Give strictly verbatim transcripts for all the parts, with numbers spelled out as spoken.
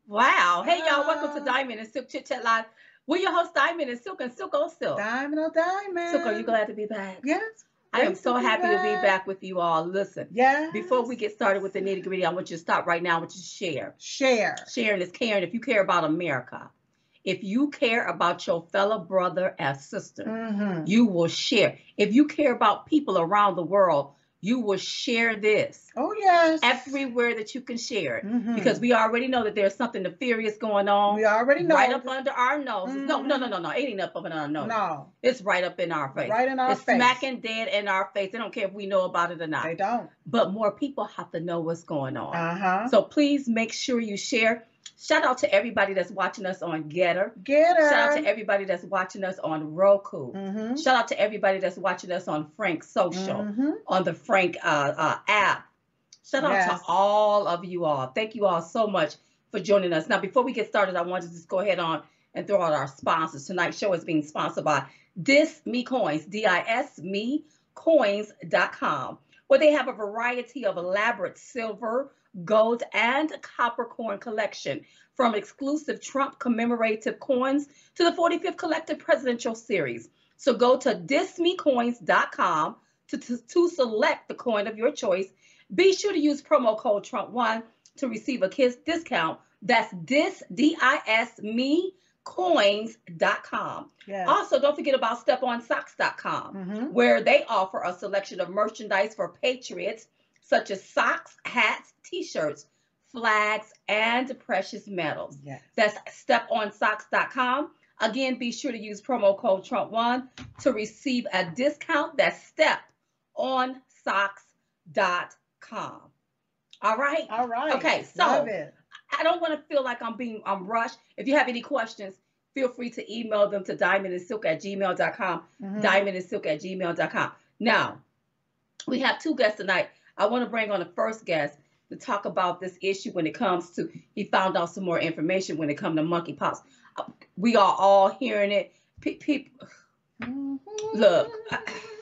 Wow. Hey, y'all. Welcome to Ah, Diamond and Silk Chit Chat Live. We're your host, Diamond and Silk and Silk on Silk. diamond on Silk, are you diamond. glad to be back? Yes, I am great to so be happy to be back. back with you all. Listen, before we Yes. get started with the nitty gritty, I want you to stop right now. I want you to share. Share. Sharing is caring. If you care about America, if you care about your fellow brother and sister, Mm-hmm. you will share. If you care about people around the world, you will share this Oh, yes. everywhere that you can share it because Mm-hmm. we already know that there's something nefarious going on We already right know. up under our noses. No, no, no, Mm-hmm. no, no. It ain't up under our nose. No, It's right up in our face. right in our It's face. smacking dead in our face. They don't care if we know about it or not. They don't. But more people have to know what's going on. Uh-huh. So please make sure you share. Shout out to everybody that's watching us on Getter. Get Shout out to her. everybody that's watching us on Roku. Mm-hmm. Shout out to everybody that's watching us on Frank Social, Mm-hmm. on the Frank uh, uh, app. Shout out Yes. to all of you all. Thank you all so much for joining us. Now, before we get started, I want to just go ahead on and throw out our sponsors. Tonight's show is being sponsored by Dis Me Coins, D I S me coins dot com, where they have a variety of elaborate silver, gold, and copper coin collection, from exclusive Trump commemorative coins to the forty-fifth Collective Presidential Series. So go to dis me coins dot com to, to, to select the coin of your choice. Be sure to use promo code Trump one to receive a kiss discount. That's dis, D I S me coins dot com. Yes. Also, don't forget about step on socks dot com, Mm-hmm. where they offer a selection of merchandise for patriots, such as socks, hats, t-shirts, flags, and precious metals. Yes. That's step on socks dot com. Again, be sure to use promo code Trump one to receive a discount. That's step on socks dot com. All right? All right. Okay, Love so it. I don't want to feel like I'm being I'm rushed. If you have any questions, feel free to email them to diamond and silk at gmail dot com. Mm-hmm. diamond and silk at gmail dot com. Now, we have two guests tonight. I want to bring on the first guest to talk about this issue when it comes to, he found out some more information when it comes to monkeypox. We are all hearing it. Pe- People, look, I-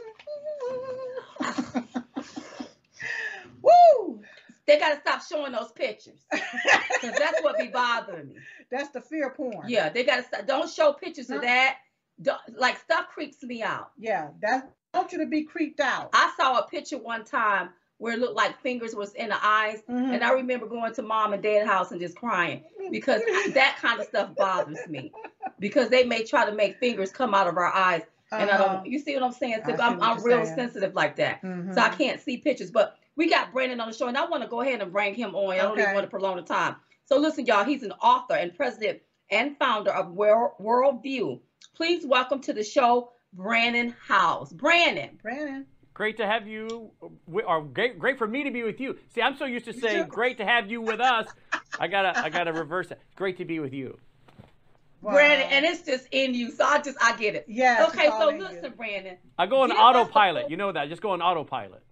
Woo! they got to stop showing those pictures because that's what be bothering me. That's the fear porn. Yeah, they got to stop. Don't show pictures of that. Don't, like, stuff creeps me out. Yeah, that I want you to be creeped out. I saw a picture one time where it looked like fingers was in the eyes, Mhm. and I remember going to mom and dad's house and just crying because that kind of stuff bothers me. Because they may try to make fingers come out of our eyes, and I Uh-huh. don't. You see what I'm saying? I see I'm, what I'm you're real saying. sensitive like that, Mhm. so I can't see pictures. But we got Brandon on the show, and I want to go ahead and bring him on. I don't even Okay. want to prolong the time. So listen, y'all. He's an author and president and founder of World Worldview. Please welcome to the show, Brandon Howes. Brandon. Brandon. Great to have you, or great, great for me to be with you. See, I'm so used to saying too. great to have you with us. I gotta, I gotta reverse it. Great to be with you. Wow. Brandon, and it's just in you, so I just I get it. Yes, Okay, it's all so in you. listen, Brandon. I go on Give us the autopilot. full- You know that. Just go on autopilot.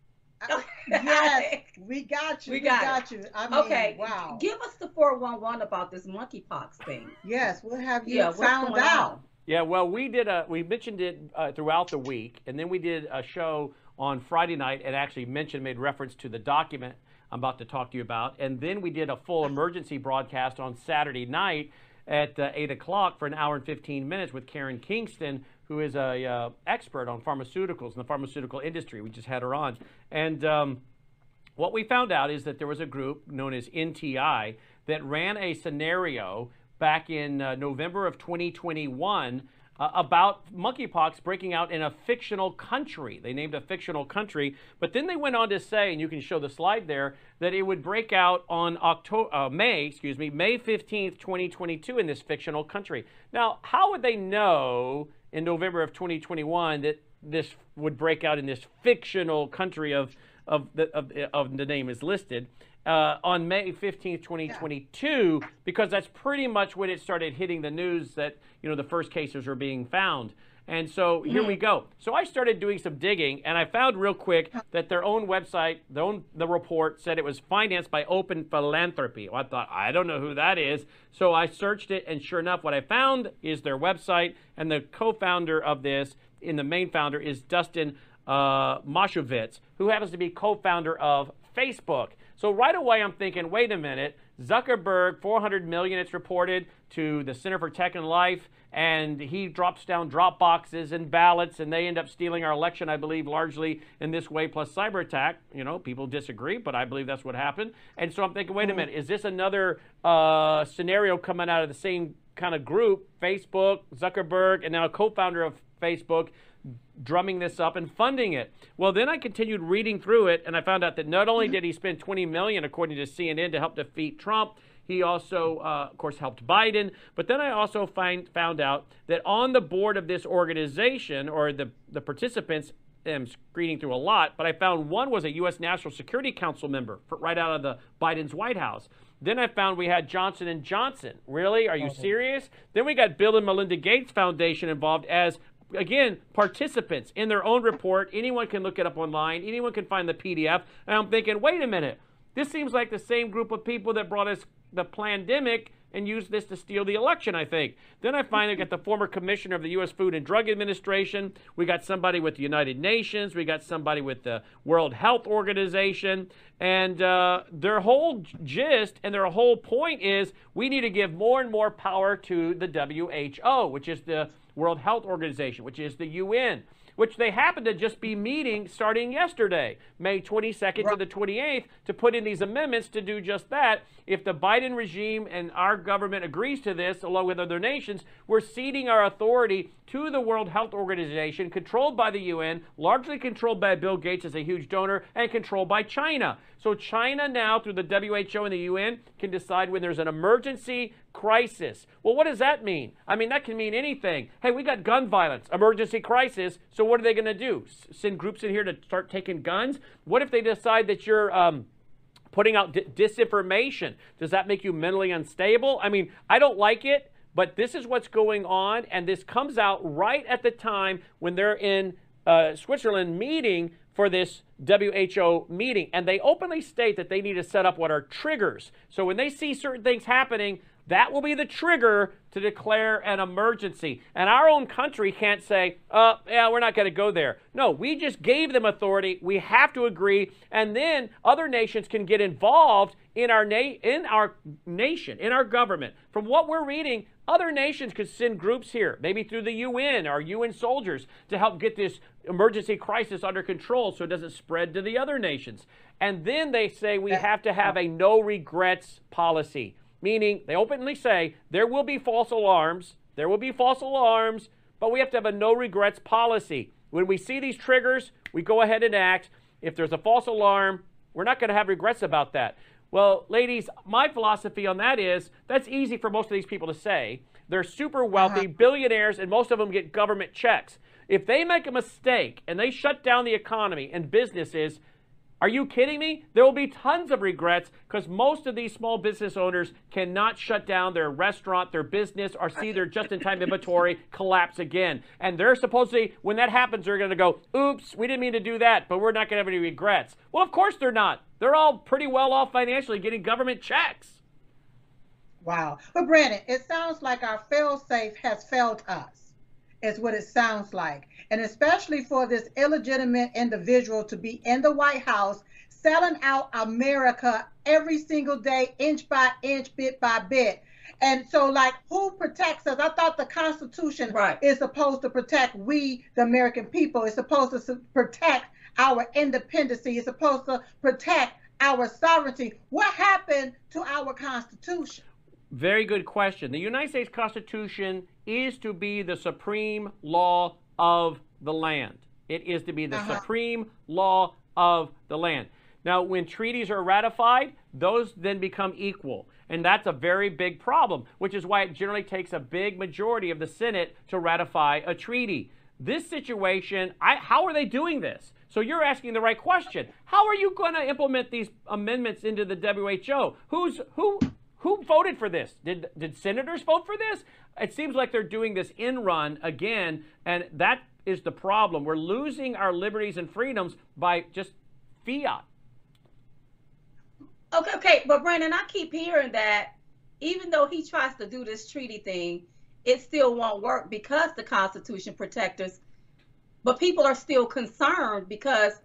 Yes, we got you. We We got got, you. I mean, Okay, wow. give us the four one one about this monkeypox thing. Yes, we'll have you Yeah, what's found going out. on? Yeah, well, we did a, we mentioned it uh, throughout the week, and then we did a show on Friday night and actually mentioned, made reference to the document I'm about to talk to you about, and then we did a full emergency broadcast on Saturday night at uh, eight o'clock for an hour and fifteen minutes with Karen Kingston, who is a uh, expert on pharmaceuticals and the pharmaceutical industry. We just had her on, and um, what we found out is that there was a group known as N T I that ran a scenario back in uh, November of twenty twenty-one uh, about monkeypox breaking out in a fictional country. They named a fictional country, but then they went on to say, and you can show the slide there, that it would break out on October, uh, May, excuse me, May fifteenth, twenty twenty-two in this fictional country. Now, how would they know in November of twenty twenty-one that this would break out in this fictional country of of the of, of the name is listed uh, on May fifteenth, twenty twenty-two, yeah. Because that's pretty much when it started hitting the news that, you know, the first cases were being found. And so here we go. So I started doing some digging, and I found real quick that their own website, their own, the report said it was financed by Open Philanthropy. Well, I thought, I don't know who that is. So I searched it, and sure enough, what I found is their website, and the co-founder of this, in the main founder, is Dustin uh, Moskovitz, who happens to be co-founder of Facebook. So right away, I'm thinking, wait a minute, Zuckerberg, four hundred million dollars it's reported to the Center for Tech and Life, and he drops down drop boxes and ballots, and they end up stealing our election, I believe, largely in this way, plus cyber attack. You know, people disagree, but I believe that's what happened. And so I'm thinking, wait a minute, is this another uh, scenario coming out of the same kind of group, Facebook, Zuckerberg, and now a co-founder of Facebook, drumming this up and funding it? Well, then I continued reading through it, and I found out that not only did he spend twenty million dollars, according to C N N, to help defeat Trump, he also, uh, of course, helped Biden. But then I also find, found out that on the board of this organization, or the, the participants, I'm screening through a lot, but I found one was a U S National Security Council member for, right out of the Biden's White House. Then I found we had Johnson and Johnson. Really? Are you okay. serious? Then we got Bill and Melinda Gates Foundation involved as, again, participants in their own report. Anyone can look it up online. Anyone can find the P D F. And I'm thinking, wait a minute. This seems like the same group of people that brought us the pandemic and used this to steal the election, I think. Then I finally got the former commissioner of the U S Food and Drug Administration. We got somebody with the United Nations. We got somebody with the World Health Organization. And uh, their whole gist and their whole point is we need to give more and more power to the W H O, which is the World Health Organization, which is the U N, which they happen to just be meeting starting yesterday, May twenty-second right. to the twenty-eighth, to put in these amendments to do just that. If the Biden regime and our government agrees to this, along with other nations, we're ceding our authority to the World Health Organization, controlled by the U N, largely controlled by Bill Gates as a huge donor, and controlled by China. So China now, through the W H O and the U N, can decide when there's an emergency crisis. Well, what does that mean? I mean, that can mean anything. Hey, we got gun violence, emergency crisis, so what are they going to do? S- send groups in here to start taking guns? What if they decide that you're um, putting out d- disinformation? Does that make you mentally unstable? I mean, I don't like it, but this is what's going on, and this comes out right at the time when they're in uh, Switzerland meeting for this W H O meeting. And they openly state that they need to set up what are triggers. So when they see certain things happening, that will be the trigger to declare an emergency. And our own country can't say, uh, yeah, we're not going to go there. No, we just gave them authority. We have to agree. And then other nations can get involved in our, na- in our nation, in our government. From what we're reading, other nations could send groups here, maybe through the U N or U N soldiers, to help get this emergency crisis under control so it doesn't spread to the other nations. And then they say we have to have a no regrets policy. Meaning, they openly say, there will be false alarms, there will be false alarms, but we have to have a no regrets policy. When we see these triggers, we go ahead and act. If there's a false alarm, we're not going to have regrets about that. Well, ladies, my philosophy on that is, that's easy for most of these people to say. They're super wealthy, uh-huh. billionaires, and most of them get government checks. If they make a mistake and they shut down the economy and businesses, are you kidding me? There will be tons of regrets because most of these small business owners cannot shut down their restaurant, their business, or see their just-in-time inventory collapse again. And they're supposedly, when that happens, they're going to go, oops, we didn't mean to do that, but we're not going to have any regrets. Well, of course they're not. They're all pretty well off financially getting government checks. Wow. But Brandon, it sounds like our fail-safe has failed us, is what it sounds like. And especially for this illegitimate individual to be in the White House, selling out America every single day, inch by inch, bit by bit. And so, like, who protects us? I thought the Constitution right. is supposed to protect we, the American people. It's supposed to protect our independence. It's supposed to protect our sovereignty. What happened to our Constitution? Very good question. The United States Constitution is to be the supreme law of the land. It is to be the uh-huh. supreme law of the land. Now, when treaties are ratified, those then become equal. And that's a very big problem, which is why it generally takes a big majority of the Senate to ratify a treaty. This situation, I, how are they doing this? So you're asking the right question. How are you going to implement these amendments into the W H O? Who's who? Who voted for this? Did did senators vote for this? It seems like they're doing this in run again, and that is the problem. We're losing our liberties and freedoms by just fiat. Okay, okay, but Brandon, I keep hearing that even though he tries to do this treaty thing, it still won't work because the Constitution protects us. But people are still concerned because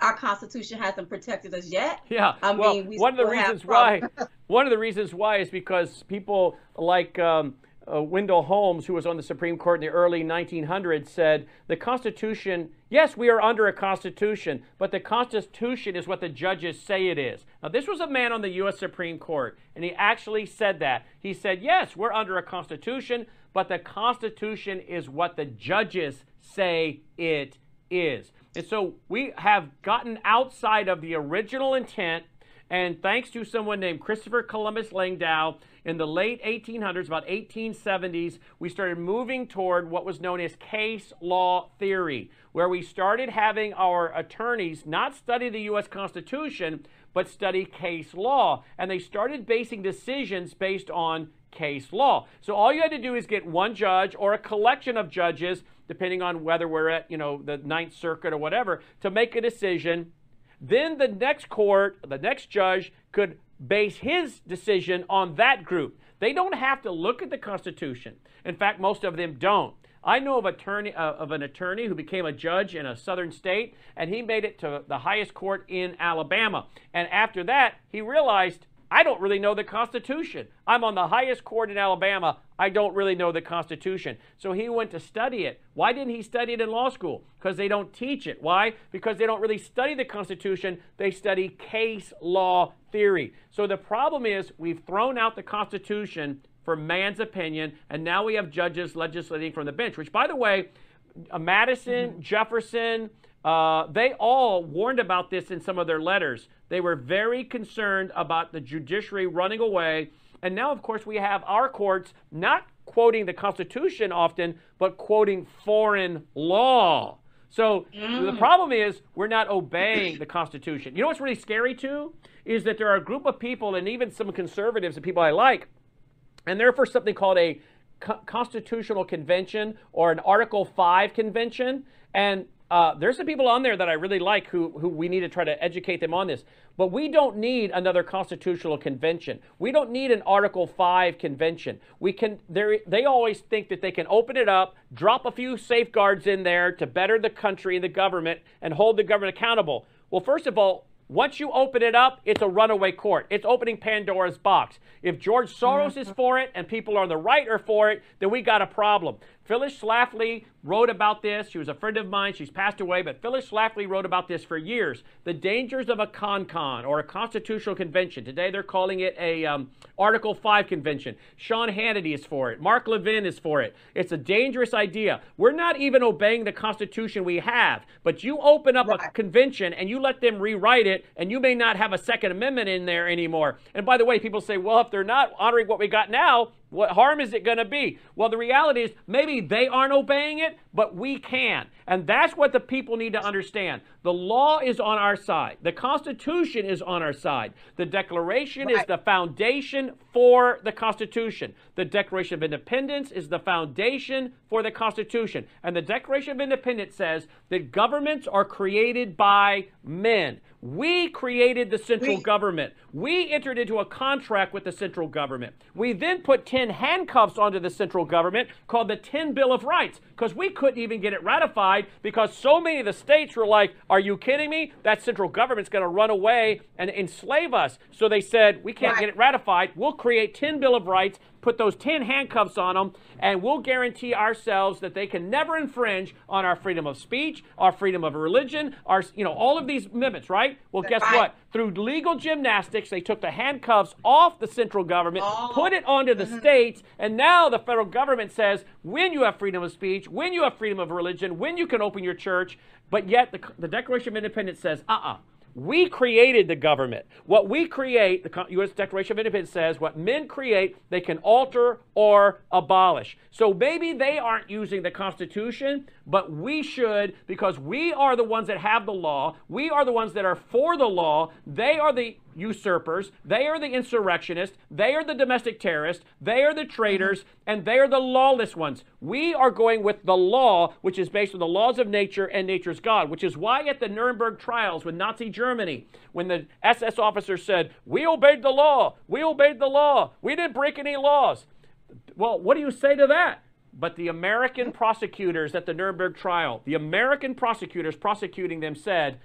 our Constitution hasn't protected us yet. Yeah. I well, mean, we one of the still have reasons why, problems. one of the reasons why is because people like um, uh, Wendell Holmes, who was on the Supreme Court in the early nineteen hundreds, said the Constitution, yes, we are under a Constitution, but the Constitution is what the judges say it is. Now, this was a man on the U S Supreme Court, and he actually said that. He said, yes, we're under a Constitution, but the Constitution is what the judges say it is. And so we have gotten outside of the original intent, and thanks to someone named Christopher Columbus Langdow, in the late eighteen hundreds, about eighteen seventies, we started moving toward what was known as case law theory, where we started having our attorneys not study the U S Constitution, but study case law. And they started basing decisions based on case law. So all you had to do is get one judge or a collection of judges, depending on whether we're at, you know, the Ninth Circuit or whatever, to make a decision. Then the next court, the next judge could base his decision on that group. They don't have to look at the Constitution. In fact, most of them don't. I know of, attorney, uh, of an attorney who became a judge in a southern state, and he made it to the highest court in Alabama. And after that, he realized, I don't really know the Constitution. I'm on the highest court in Alabama. I don't really know the Constitution. So he went to study it. Why didn't he study it in law school? Because they don't teach it. Why? Because they don't really study the Constitution. They study case law theory. So the problem is we've thrown out the Constitution for man's opinion, and now we have judges legislating from the bench, which, by the way, uh, Madison, mm-hmm. Jefferson, uh, they all warned about this in some of their letters. They were very concerned about the judiciary running away. And now, of course, we have our courts not quoting the Constitution often, but quoting foreign law. So mm. the problem is we're not obeying the Constitution. You know what's really scary, too, is that there are a group of people, and even some conservatives and people I like, and they're for something called a co- constitutional convention or an Article five convention. And uh, there's some people on there that I really like who, who we need to try to educate them on this. But we don't need another constitutional convention. We don't need an Article five convention. We can. They always think that they can open it up, drop a few safeguards in there to better the country and the government and hold the government accountable. Well, first of all, once you open it up, it's a runaway court. It's opening Pandora's box. If George Soros is for it and people on the right are for it, then we got a problem. Phyllis Schlafly wrote about this. She was a friend of mine. She's passed away, but Phyllis Schlafly wrote about this for years. The dangers of a con-con or a constitutional convention. Today they're calling it a um, Article five convention. Sean Hannity is for it. Mark Levin is for it. It's a dangerous idea. We're not even obeying the Constitution we have, but you open up right. a convention and you let them rewrite it, and you may not have a Second Amendment in there anymore. And by the way, people say, well, if they're not honoring what we got now, what harm is it going to be? Well, the reality is maybe they aren't obeying it, but we can. And that's what the people need to understand. The law is on our side. The Constitution is on our side. The Declaration right. is the foundation for the Constitution. The Declaration of Independence is the foundation for the Constitution. And the Declaration of Independence says that governments are created by men. We created the central we, government. We entered into a contract with the central government. We then put ten handcuffs onto the central government called the ten Bill of Rights, because we couldn't even get it ratified because so many of the states were like, are you kidding me? That central government's going to run away and enslave us. So they said, we can't right. get it ratified. We'll create ten Bill of Rights, put those ten handcuffs on them, and we'll guarantee ourselves that they can never infringe on our freedom of speech, our freedom of religion, our, you know, all of these amendments, right? Well, guess right. what? Through legal gymnastics, they took the handcuffs off the central government, oh. put it onto the mm-hmm. states, and now the federal government says when you have freedom of speech, when you have freedom of religion, when you can open your church, but yet the, the Declaration of Independence says, uh-uh. We created the government. What we create, the U S Declaration of Independence says, what men create, they can alter or abolish. So maybe they aren't using the Constitution, but we should, because we are the ones that have the law. We are the ones that are for the law. They are the usurpers. They are the insurrectionists. They are the domestic terrorists. They are the traitors, and they are the lawless ones. We are going with the law, which is based on the laws of nature and nature's God, which is why at the Nuremberg trials with Nazi Germany, when the S S officers said, we obeyed the law, we obeyed the law, we didn't break any laws. Well, what do you say to that? But the American prosecutors at the Nuremberg trial, the American prosecutors prosecuting them said,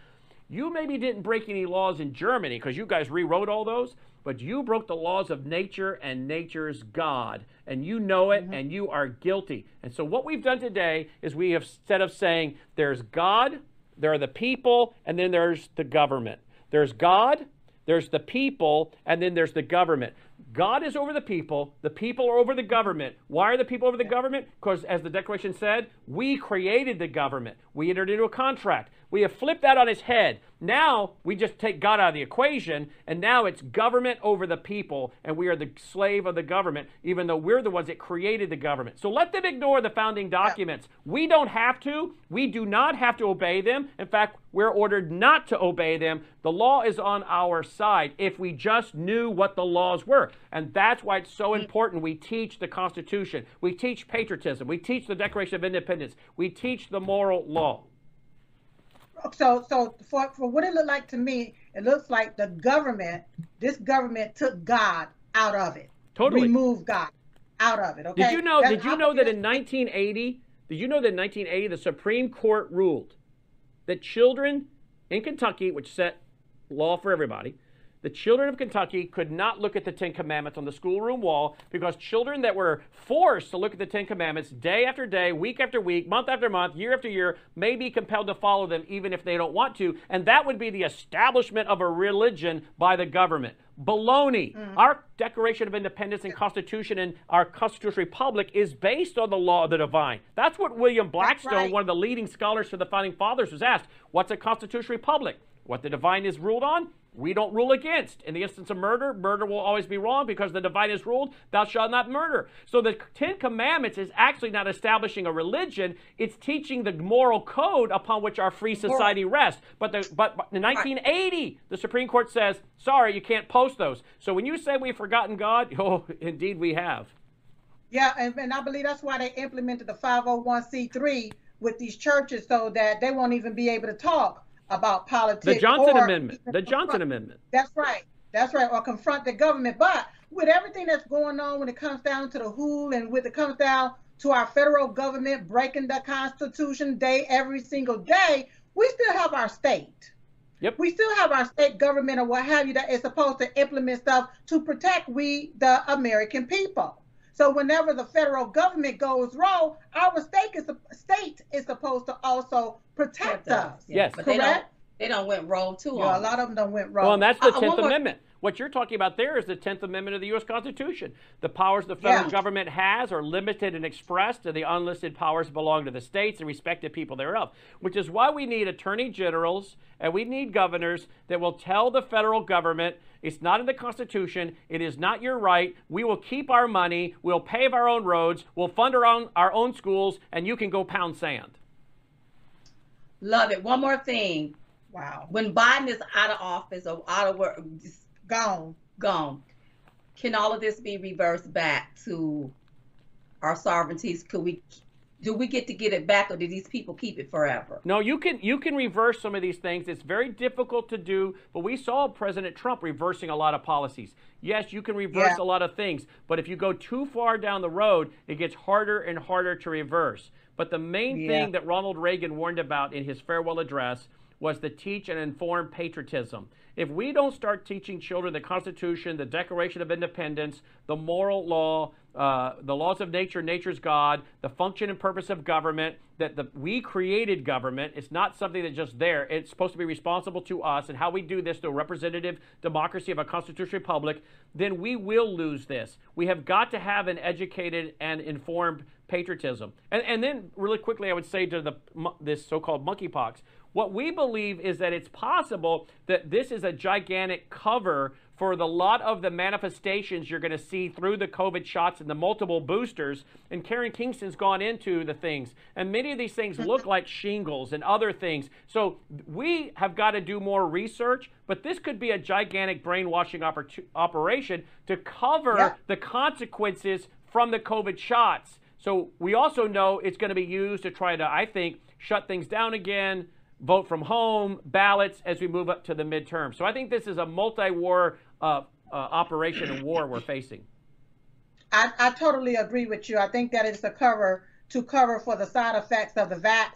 You maybe didn't break any laws in Germany because you guys rewrote all those, but you broke the laws of nature and nature's God, and you know it, mm-hmm. and you are guilty. And so what we've done today is we have, instead of saying there's God, there are the people, and then there's the government. There's God, there's the people, and then there's the government. God is over the people. The people are over the government. Why are the people over the government? Because, as the Declaration said, we created the government. We entered into a contract. We have flipped that on its head. Now, we just take God out of the equation, and now it's government over the people, and we are the slave of the government, even though we're the ones that created the government. So let them ignore the founding documents. We don't have to. We do not have to obey them. In fact, we're ordered not to obey them. The law is on our side if we just knew what the laws were. And that's why it's so important we teach the Constitution. We teach patriotism. We teach the Declaration of Independence. We teach the moral law. So, so for, for what it looked like to me, it looks like the government, this government took God out of it. Totally. Removed God out of it, okay? Did you know, That's, did you know that in nineteen eighty, did you know that in nineteen eighty, the Supreme Court ruled that children in Kentucky, which set law for everybody, the children of Kentucky could not look at the Ten Commandments on the schoolroom wall because children that were forced to look at the Ten Commandments day after day, week after week, month after month, year after year, may be compelled to follow them even if they don't want to. And that would be the establishment of a religion by the government. Baloney. Mm. Our Declaration of Independence and Constitution and our constitutional republic is based on the law of the divine. That's what William Blackstone, right. one of the leading scholars for the Founding Fathers, was asked. What's a constitutional republic? What the divine is ruled on? We don't rule against. In the instance of murder, murder will always be wrong because the divine is ruled, thou shalt not murder. So the Ten Commandments is actually not establishing a religion. It's teaching the moral code upon which our free society rests. But, the, but, but in nineteen eighty, the Supreme Court says, sorry, you can't post those. So when you say we've forgotten God, oh, indeed we have. Yeah, and, and I believe that's why they implemented the five oh one c three with these churches so that they won't even be able to talk about politics. The Johnson or Amendment. The Johnson confront. Amendment. That's right. That's right. Or confront the government. But with everything that's going on when it comes down to the W H O and when it comes down to our federal government breaking the Constitution day every single day, we still have our state. Yep. We still have our state government or what have you that is supposed to implement stuff to protect we, the American people. So whenever the federal government goes wrong, our state is state is supposed to also protect us. Yes, but correct. They don't, they don't went rogue too. Yeah, a lot of them don't went rogue. Well, and that's the uh, Tenth Amendment. What you're talking about there is the Tenth Amendment of the U S Constitution. The powers the federal yeah. government has are limited and expressed, and the unlisted powers belong to the states and respective people thereof, which is why we need attorney generals and we need governors that will tell the federal government, it's not in the Constitution, it is not your right, we will keep our money, we'll pave our own roads, we'll fund our own, our own schools, and you can go pound sand. Love it. One more thing. Wow. When Biden is out of office or out of work, gone, gone, can all of this be reversed back to our sovereignties? Could we, do we get to get it back, or do these people keep it forever? No, you can you can reverse some of these things. It's very difficult to do, but we saw President Trump reversing a lot of policies. Yes, you can reverse yeah. a lot of things, but if you go too far down the road, it gets harder and harder to reverse. But the main yeah. thing that Ronald Reagan warned about in his farewell address was to teach and inform patriotism. If we don't start teaching children the Constitution, the Declaration of Independence, the moral law, uh, the laws of nature, nature's God, the function and purpose of government, that the, we created government. It's not something that's just there. It's supposed to be responsible to us, and how we do this through a representative democracy of a constitutional republic, then we will lose this. We have got to have an educated and informed patriotism. And, and then really quickly, I would say to the this so-called monkeypox, what we believe is that it's possible that this is a gigantic cover for the lot of the manifestations you're going to see through the COVID shots and the multiple boosters. And Karen Kingston's gone into the things. And many of these things look like shingles and other things. So we have got to do more research, but this could be a gigantic brainwashing oper- operation to cover yeah. the consequences from the COVID shots. So we also know it's going to be used to try to, I think, shut things down again, vote from home, ballots as we move up to the midterm. So I think this is a multi-war uh, uh, operation and war we're facing. I, I totally agree with you. I think that it's a cover to cover for the side effects of the vax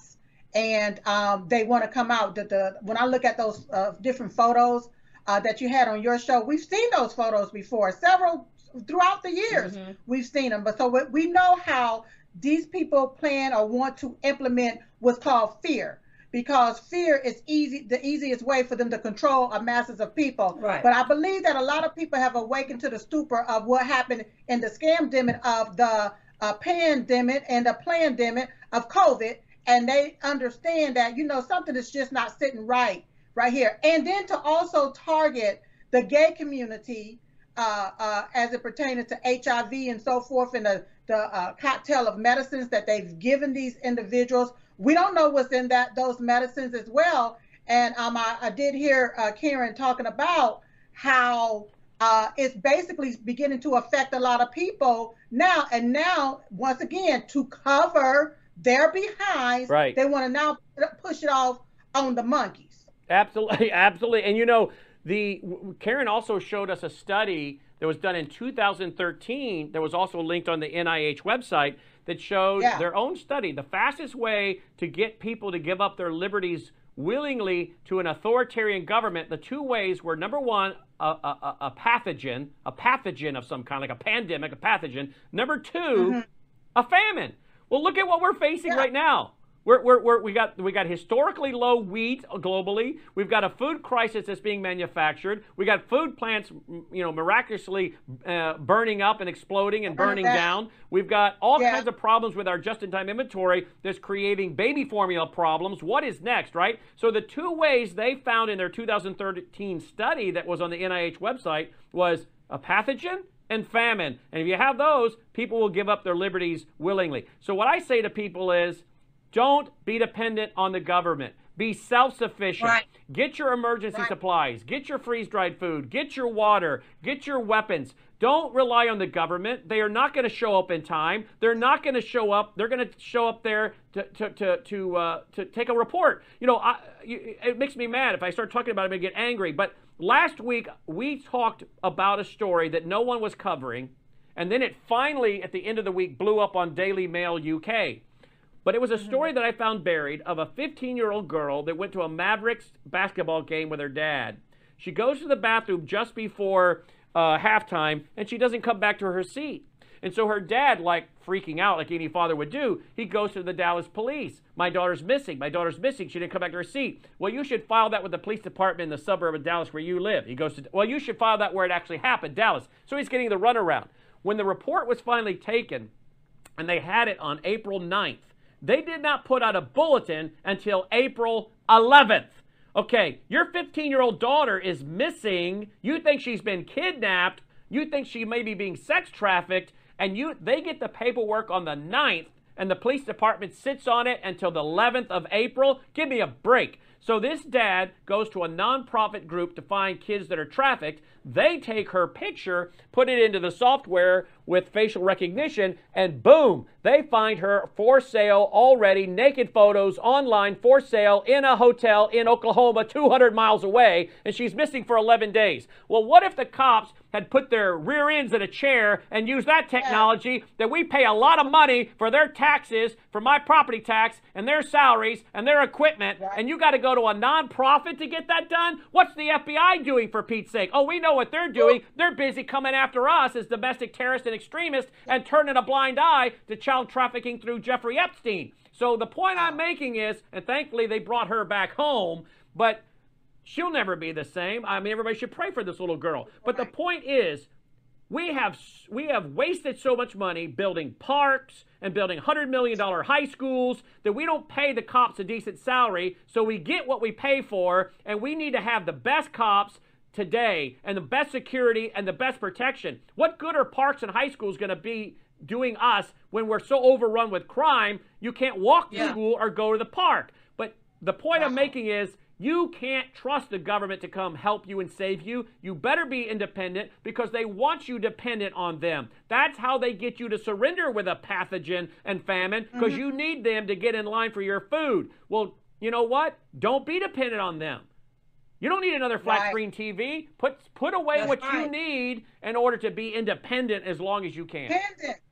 and um, they want to come out. The, the when I look at those uh, different photos uh, that you had on your show, we've seen those photos before, several throughout the years. Mm-hmm. We've seen them, but so we know how these people plan or want to implement what's called fear, because fear is easy, the easiest way for them to control a masses of people. Right. But I believe that a lot of people have awakened to the stupor of what happened in the scamdemic of the uh, pandemic and the plandemic of COVID, and they understand that, you know, something is just not sitting right right here. And then to also target the gay community uh, uh, as it pertains to H I V and so forth, and the, the uh, cocktail of medicines that they've given these individuals. We don't know what's in that those medicines as well. And um, I, I did hear uh, Karen talking about how uh, it's basically beginning to affect a lot of people now. And now, once again, to cover their behinds, right, they want to now push it off on the monkeys. Absolutely, absolutely. And you know, the Karen also showed us a study that was done in two thousand thirteen that was also linked on the N I H website that showed yeah. their own study. The fastest way to get people to give up their liberties willingly to an authoritarian government, the two ways were, number one, a, a, a pathogen, a pathogen of some kind, like a pandemic, a pathogen. Number two, mm-hmm. a famine. Well, look at what we're facing yeah. right now. We're, we're, we're, we got we got historically low wheat globally. We've got a food crisis that's being manufactured. We got food plants, you know, miraculously uh, burning up and exploding and burning down. We've got all yeah. kinds of problems with our just-in-time inventory that's creating baby formula problems. What is next, right? So the two ways they found in their two thousand thirteen study that was on the N I H website was a pathogen and famine. And if you have those, people will give up their liberties willingly. So what I say to people is, don't be dependent on the government. Be self-sufficient. Right. Get your emergency right. supplies. Get your freeze-dried food. Get your water. Get your weapons. Don't rely on the government. They are not going to show up in time. They're not going to show up. They're going to show up there to to to to, uh, to take a report. You know, I, it makes me mad if I start talking about it. I'm going to get angry. But last week we talked about a story that no one was covering, and then it finally, at the end of the week, blew up on Daily Mail U K. But it was a story that I found buried of a fifteen-year-old girl that went to a Mavericks basketball game with her dad. She goes to the bathroom just before uh, halftime, and she doesn't come back to her seat. And so her dad, like freaking out like any father would do, he goes to the Dallas police. My daughter's missing. My daughter's missing. She didn't come back to her seat. Well, you should file that with the police department in the suburb of Dallas where you live. He goes to, well, you should file that where it actually happened, Dallas. So he's getting the runaround. When the report was finally taken, and they had it on April ninth, they did not put out a bulletin until April eleventh. Okay, your fifteen-year-old daughter is missing. You think she's been kidnapped. You think she may be being sex trafficked. And you, they get the paperwork on the ninth, and the police department sits on it until the eleventh of April. Give me a break. So this dad goes to a nonprofit group to find kids that are trafficked. They take her picture, put it into the software with facial recognition, and boom, they find her for sale already, naked photos online for sale in a hotel in Oklahoma, two hundred miles away, and she's missing for eleven days. Well, what if the cops had put their rear ends in a chair and used that technology that we pay a lot of money for their taxes, for my property tax, and their salaries, and their equipment, right. and you got to go to a nonprofit to get that done? What's the F B I doing, for Pete's sake? Oh, we know what they're doing. They're busy coming after us as domestic terrorists and extremists and turning a blind eye to child trafficking through Jeffrey Epstein. So the point I'm making is, and thankfully they brought her back home, but she'll never be the same. I mean, everybody should pray for this little girl. But the point is, we have we have wasted so much money building parks and building one hundred million dollars high schools that we don't pay the cops a decent salary, so we get what we pay for, and we need to have the best cops today and the best security and the best protection. What good are parks and high schools going to be doing us when we're so overrun with crime you can't walk to yeah. school or go to the park? But the point wow. I'm making is, you can't trust the government to come help you and save you. You better be independent, because they want you dependent on them. That's how they get you to surrender with a pathogen and famine, because mm-hmm. you need them to get in line for your food. Well, you know what? Don't be dependent on them. You don't need another flat right. screen T V. Put put away That's what right. you need in order to be independent as long as you can. Independent.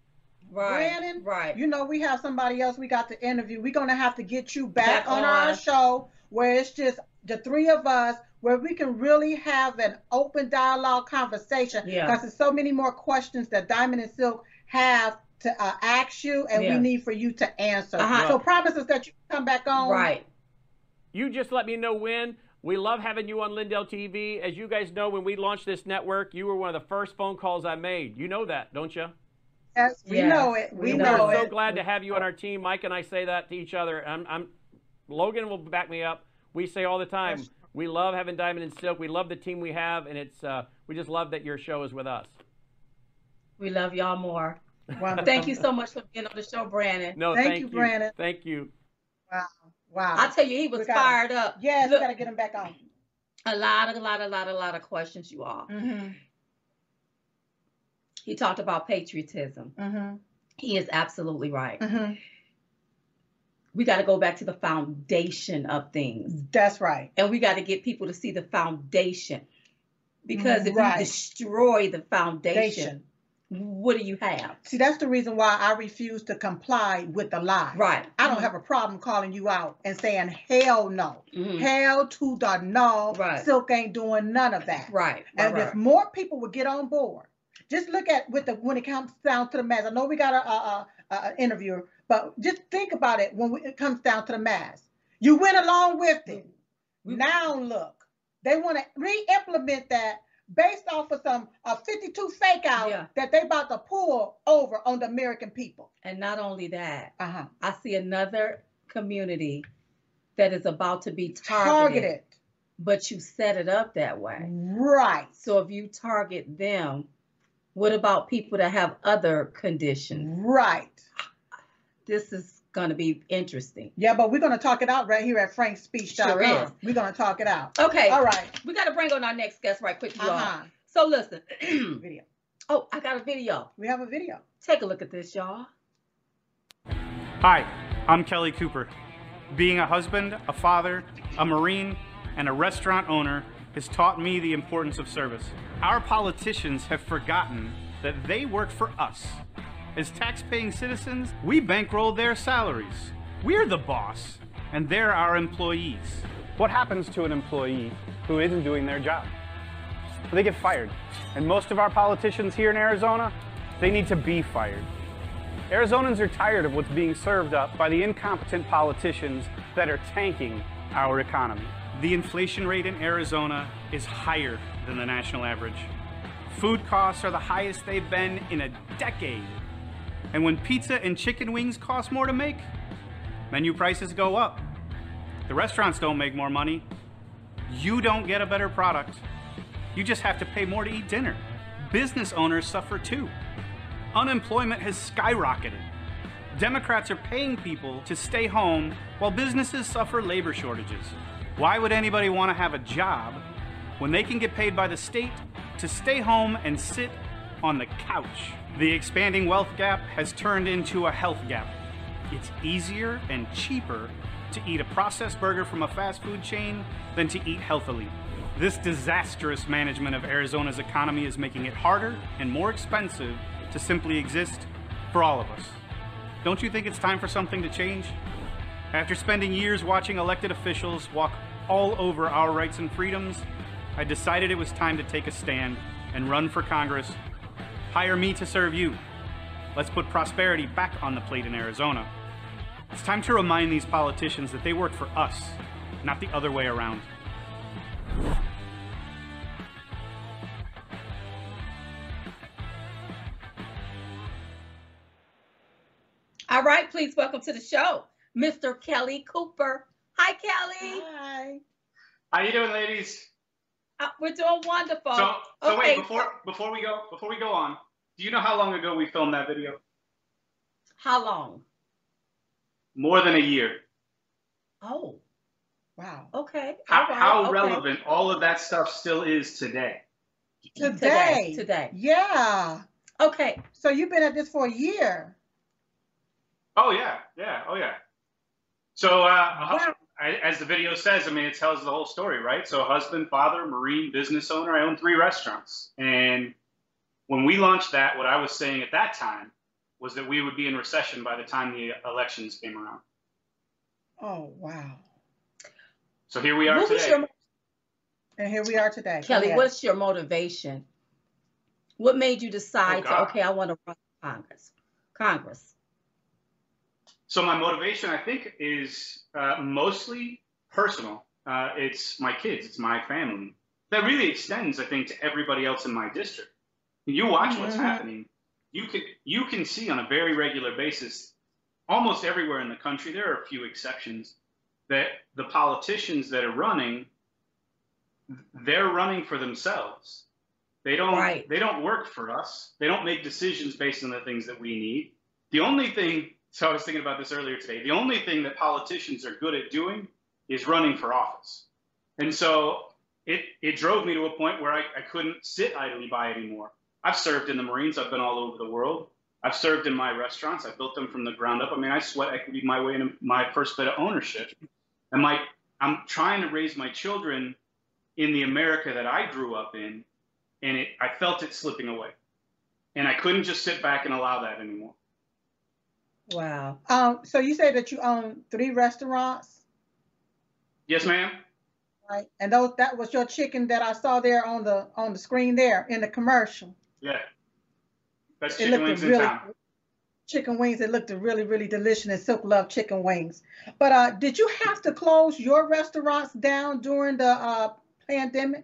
Right. Brandon, Right. you know, we have somebody else we got to interview. We're going to have to get you back, Back on, on. our show where it's just the three of us, where we can really have an open dialogue conversation. Yeah. Because there's so many more questions that Diamond and Silk have to uh, ask you, and Yeah. we need for you to answer. Uh-huh. So promise us that you come back on. Right. You just let me know when. We love having you on Lindell T V. As you guys know, when we launched this network, you were one of the first phone calls I made. You know that, don't you? Yes, we Yes, know it. we We We're know so it. glad to have you on our team. Mike and I say that to each other. I'm, I'm, Logan will back me up. We say all the time, Yes. we love having Diamond and Silk. We love the team we have, and it's uh, we just love that your show is with us. We love y'all more. Wonderful. Thank you so much for being on the show, Brandon. No, Thank thank, you, you, Brandon. Thank you. Wow. Wow. I tell you, he was We gotta- fired up. Yes, Look, we got to get him back on. a lot, a lot, a lot, a lot of questions, you all. Mm-hmm. He talked about patriotism. Mm-hmm. He is absolutely right. Mm-hmm. We got to go back to the foundation of things. That's right. And we got to get people to see the foundation. Because if Right. you destroy the foundation, Nation. what do you have? See, that's the reason why I refuse to comply with the lie. Right. I don't have a problem calling you out and saying, hell no. Mhm. Hell to the no. Right. Silk ain't doing none of that. Right. And right, if right. more people would get on board, just look at with the when it comes down to the mass. I know we got a, a, a, a interviewer, but just think about it when we, it comes down to the mass. You went along with it. We- Now look, they want to re-implement that based off of some uh, fifty-two fake out Yeah. that they about to pull over on the American people. And not only that, Uh-huh. I see another community that is about to be targeted, Targeted. but you set it up that way. Right. So if you target them, what about people that have other conditions? Right. This is going to be interesting. Yeah, but we're going to talk it out right here at frank speech dot com. Sure is. We're going to talk it out. Okay. All right. We got to bring on our next guest right quick, you all. Uh-huh. So listen. Video. Oh, I got a video. We have a video. Take a look at this, y'all. Hi, I'm Kelly Cooper. Being a husband, a father, a Marine, and a restaurant owner has taught me the importance of service. Our politicians have forgotten that they work for us. As tax-paying citizens, we bankroll their salaries. We're the boss, and they're our employees. What happens to an employee who isn't doing their job? They get fired. And most of our politicians here in Arizona, they need to be fired. Arizonans are tired of what's being served up by the incompetent politicians that are tanking our economy. The inflation rate in Arizona is higher than the national average. Food costs are the highest they've been in a decade. And when pizza and chicken wings cost more to make, menu prices go up. The restaurants don't make more money. You don't get a better product. You just have to pay more to eat dinner. Business owners suffer too. Unemployment has skyrocketed. Democrats are paying people to stay home while businesses suffer labor shortages. Why would anybody want to have a job when they can get paid by the state to stay home and sit on the couch? The expanding wealth gap has turned into a health gap. It's easier and cheaper to eat a processed burger from a fast food chain than to eat healthily. This disastrous management of Arizona's economy is making it harder and more expensive to simply exist for all of us. Don't you think it's time for something to change? After spending years watching elected officials walk all over our rights and freedoms, I decided it was time to take a stand and run for Congress. Hire me to serve you. Let's put prosperity back on the plate in Arizona. It's time to remind these politicians that they work for us, not the other way around. All right, please welcome to the show, Mister Kelly Cooper. Hi, Kelly. Hi. How you doing, ladies? Uh, we're doing wonderful. So, so okay. wait, before before we go before we go on, do you know how long ago we filmed that video? How long? More than a year. Oh, Wow. okay. How, All right, how okay. relevant all of that stuff still is today? Today. Today. Yeah. Okay. So you've been at this for a year. Oh yeah, yeah, oh yeah. So, uh, Wow. I, as the video says, I mean, it tells the whole story, right? So, husband, father, Marine, business owner. I own three restaurants, and when we launched that, what I was saying at that time was that we would be in recession by the time the elections came around. Oh, wow. So here we are What was today. your, And here we are today. Go Kelly, ahead. what's your motivation? What made you decide Oh, to, God. okay, I want to run for Congress? Congress. So my motivation, I think, is uh, mostly personal. Uh, it's my kids, it's my family. That really extends, I think, to everybody else in my district. You watch what's Mhm. happening. You can you can see on a very regular basis, almost everywhere in the country. There are a few exceptions, that the politicians that are running, they're running for themselves. They don't Right. they don't work for us. They don't make decisions based on the things that we need. The only thing, so I was thinking about this earlier today, the only thing that politicians are good at doing is running for office. And so it it drove me to a point where I, I couldn't sit idly by anymore. I've served in the Marines. I've been all over the world. I've served in my restaurants. I built them from the ground up. I mean, I sweat equity my way into my first bit of ownership. And my I'm trying to raise my children in the America that I grew up in, and it I felt it slipping away. And I couldn't just sit back and allow that anymore. Wow. Um, so you say that you own three restaurants, Yes, ma'am? right? And those that was your chicken that I saw there on the on the screen there in the commercial. Yeah. Best It chicken looked wings in really town. chicken wings. It looked really, really delicious, and Silk loved chicken wings. But uh, did you have to close your restaurants down during the uh, pandemic?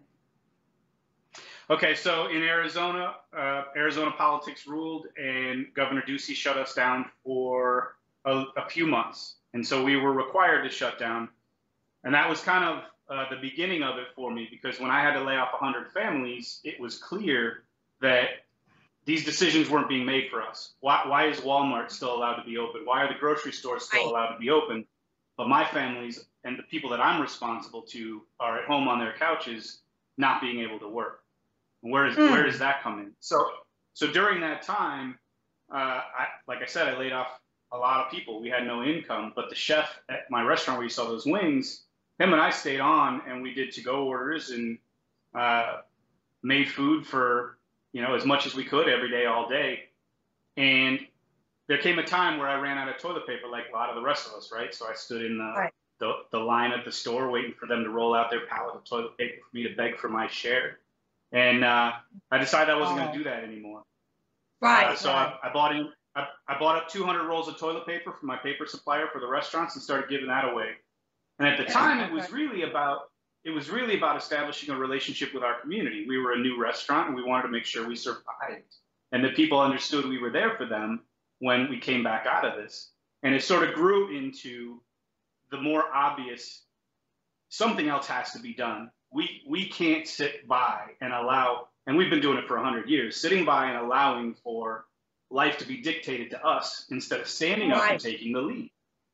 Okay, so in Arizona, uh, Arizona politics ruled, and Governor Ducey shut us down for a, a few months, and so we were required to shut down, and that was kind of uh, the beginning of it for me, because when I had to lay off one hundred families, it was clear that these decisions weren't being made for us. Why, why is Walmart still allowed to be open? Why are the grocery stores still Right. allowed to be open? But my families and the people that I'm responsible to are at home on their couches, not being able to work. Where is Mm. where does that come in? So so during that time, uh, I, like I said, I laid off a lot of people. We had no income, but the chef at my restaurant where you saw those wings, him and I stayed on, and we did to-go orders and uh, made food for, you know, as much as we could every day, all day. And there came a time where I ran out of toilet paper, like a lot of the rest of us, right? So I stood in the Right. the, the line at the store waiting for them to roll out their pallet of toilet paper for me to beg for my share. And uh, I decided I wasn't Wow. going to do that anymore. Right. Uh, so right. I, I bought in, I, I bought up two hundred rolls of toilet paper from my paper supplier for the restaurants and started giving that away. And at the time, it was Okay. really about it was really about establishing a relationship with our community. We were a new restaurant, and we wanted to make sure we survived, and that people understood we were there for them when we came back out of this. And it sort of grew into the more obvious, something else has to be done. We we can't sit by and allow, and we've been doing it for one hundred years, sitting by and allowing for life to be dictated to us instead of standing up and Right. taking the lead.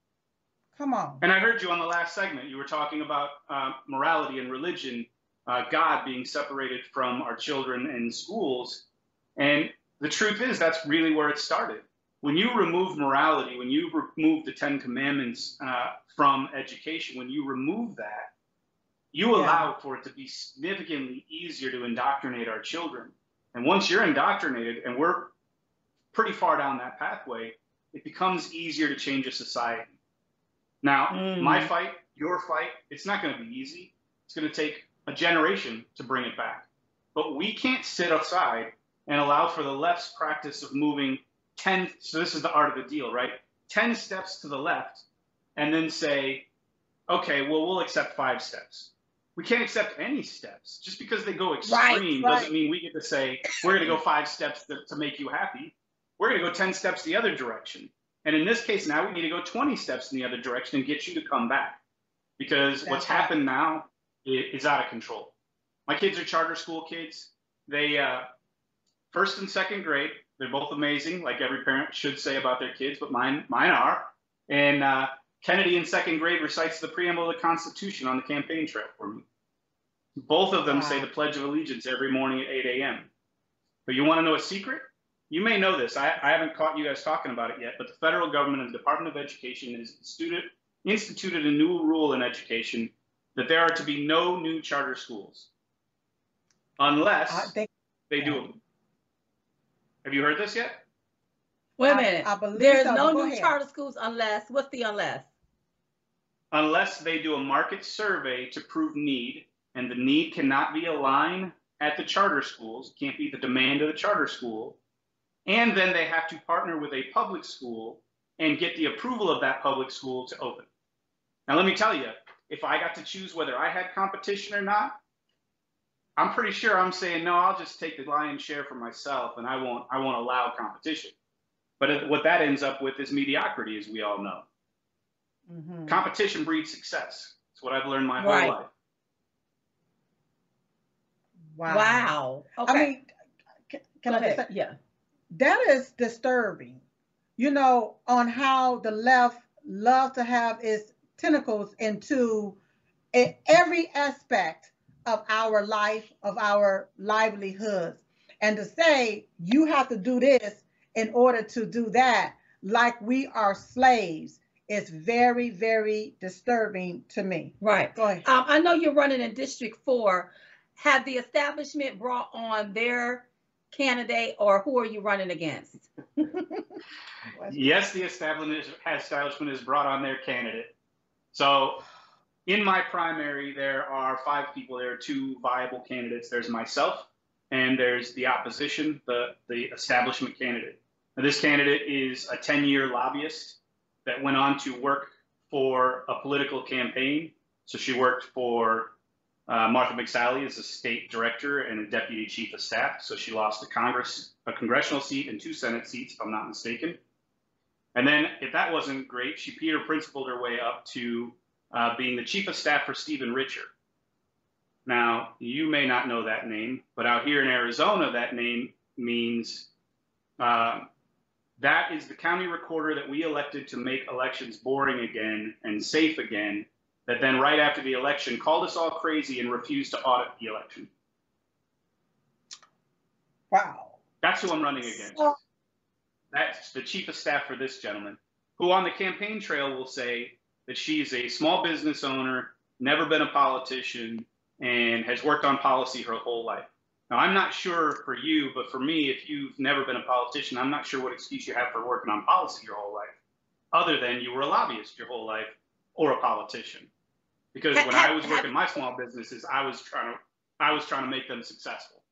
Come on. And I heard you on the last segment, you were talking about uh, morality and religion, uh, God being separated from our children in schools. And the truth is, that's really where it started. When you remove morality, when you remove the Ten Commandments uh, from education, when you remove that, you Yeah. allow for it to be significantly easier to indoctrinate our children. And once you're indoctrinated, and we're pretty far down that pathway, it becomes easier to change a society. Now, Mm. my fight, your fight, it's not going to be easy. It's going to take a generation to bring it back. But we can't sit aside and allow for the left's practice of moving ten, so this is the art of the deal, right? ten steps to the left, and then say, okay, well, we'll accept five steps. We can't accept any steps. Just because they go extreme right. doesn't mean we get to say, we're going to go five steps to, to make you happy. We're going to go ten steps the other direction. And in this case, now we need to go twenty steps in the other direction and get you to come back. Because what's That's right. happened now is, is out of control. My kids are charter school kids. They, uh, first and second grade, they're both amazing, like every parent should say about their kids, but mine, mine are. And uh, Kennedy in second grade recites the preamble of the Constitution on the campaign trail for me. Both of them Wow. say the Pledge of Allegiance every morning at eight a.m. But you want to know a secret? You may know this. I, I haven't caught you guys talking about it yet, but the federal government and the Department of Education has instituted, instituted a new rule in education that there are to be no new charter schools unless I think they do them. Have you heard this yet? Wait a I, minute. I believe There's so. no But go new ahead. charter schools unless, what's the unless? Unless they do a market survey to prove need, and the need cannot be aligned at the charter schools, can't be the demand of the charter school, and then they have to partner with a public school and get the approval of that public school to open. Now, let me tell you, if I got to choose whether I had competition or not, I'm pretty sure I'm saying, no, I'll just take the lion's share for myself, and I won't, I won't allow competition. But what that ends up with is mediocrity, as we all know. Mm-hmm. Competition breeds success. It's what I've learned my whole Right. life. Wow. Wow. Okay. I mean, can, can Go I just say, ahead. Yeah. that is disturbing, you know, on how the left love to have its tentacles into e- every aspect of our life, of our livelihoods. And to say you have to do this in order to do that, like we are slaves, is very, very disturbing to me. Right. Go ahead. Um, I know you're running in District Four. Have the establishment brought on their candidate, or who are you running against? Yes, the establishment establishment has brought on their candidate. So in my primary, there are five people. There are two viable candidates. There's myself, and there's the opposition, the, the establishment candidate. Now, this candidate is a ten-year lobbyist that went on to work for a political campaign. So she worked for uh, Martha McSally as a state director and a deputy chief of staff. So she lost a Congress, a congressional seat and two Senate seats, if I'm not mistaken. And then if that wasn't great, she Peter Principled her way up to uh, being the chief of staff for Stephen Richer. Now, you may not know that name, but out here in Arizona, that name means uh, that is the county recorder that we elected to make elections boring again and safe again, that then right after the election called us all crazy and refused to audit the election. Wow. That's who I'm running against. So, That's the chief of staff for this gentleman, who on the campaign trail will say that she's a small business owner, never been a politician, and has worked on policy her whole life. Now, I'm not sure for you, but for me, if you've never been a politician, I'm not sure what excuse you have for working on policy your whole life, other than you were a lobbyist your whole life or a politician. Because when I was working my small businesses, I was trying to, I was trying to make them successful.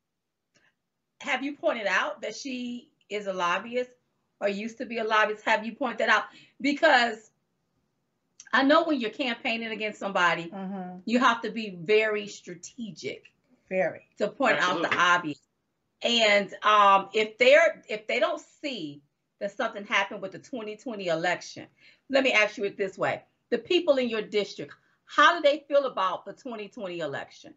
Have you pointed out that she is a lobbyist or used to be a lobbyist? Have you pointed that out? Because I know when you're campaigning against somebody, mm-hmm. you have to be very strategic Very. to point Absolutely. out the obvious. And um, if they're if they don't see that something happened with the twenty twenty election, let me ask you it this way: the people in your district, how do they feel about the twenty twenty election?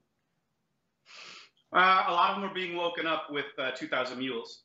Uh, a lot of them are being woken up with uh, two thousand Mules.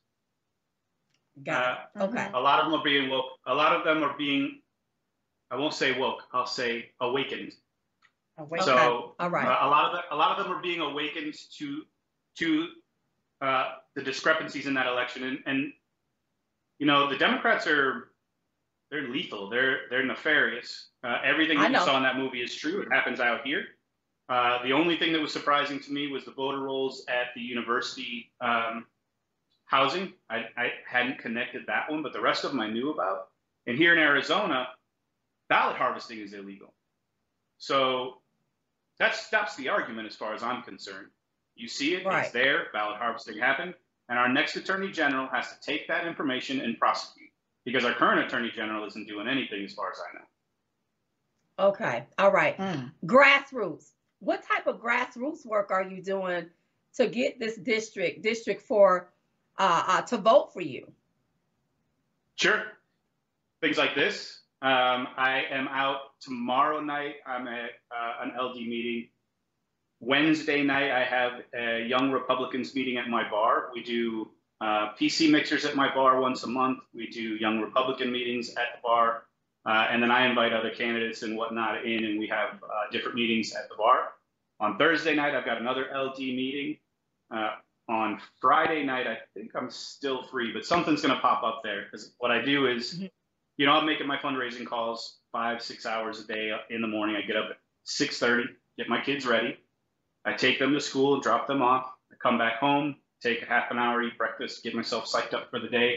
Got it. Okay. A lot of them are being woke. A lot of them are being, I won't say woke, I'll say awakened. Awakened. So All right. uh, a lot of the, a lot of them are being awakened to to uh, the discrepancies in that election, and and you know the Democrats are they're lethal. They're they're nefarious. Uh, everything I that you know. saw in that movie is true. It happens out here. Uh, the only thing that was surprising to me was the voter rolls at the university um, housing. I, I hadn't connected that one, but the rest of them I knew about. And here in Arizona, ballot harvesting is illegal. So that's that's the argument as far as I'm concerned. You see it, Right. it's there, ballot harvesting happened, and our next attorney general has to take that information and prosecute, because our current attorney general isn't doing anything as far as I know. Okay. All right. Mm. Grassroots. What type of grassroots work are you doing to get this district, District Four, uh, uh, to vote for you? Sure. Things like this. Um, I am out tomorrow night. I'm at uh, an L D meeting. Wednesday night, I have a Young Republicans meeting at my bar. We do uh, P C mixers at my bar once a month. We do Young Republican meetings at the bar. Uh, and then I invite other candidates and whatnot in, and we have uh, different meetings at the bar. On Thursday night, I've got another L D meeting. Uh, on Friday night, I think I'm still free, but something's going to pop up there, because what I do is, mm-hmm. you know, I'm making my fundraising calls five, six hours a day in the morning. I get up at six thirty, get my kids ready. I take them to school and drop them off. I come back home, take a half an hour, eat breakfast, get myself psyched up for the day.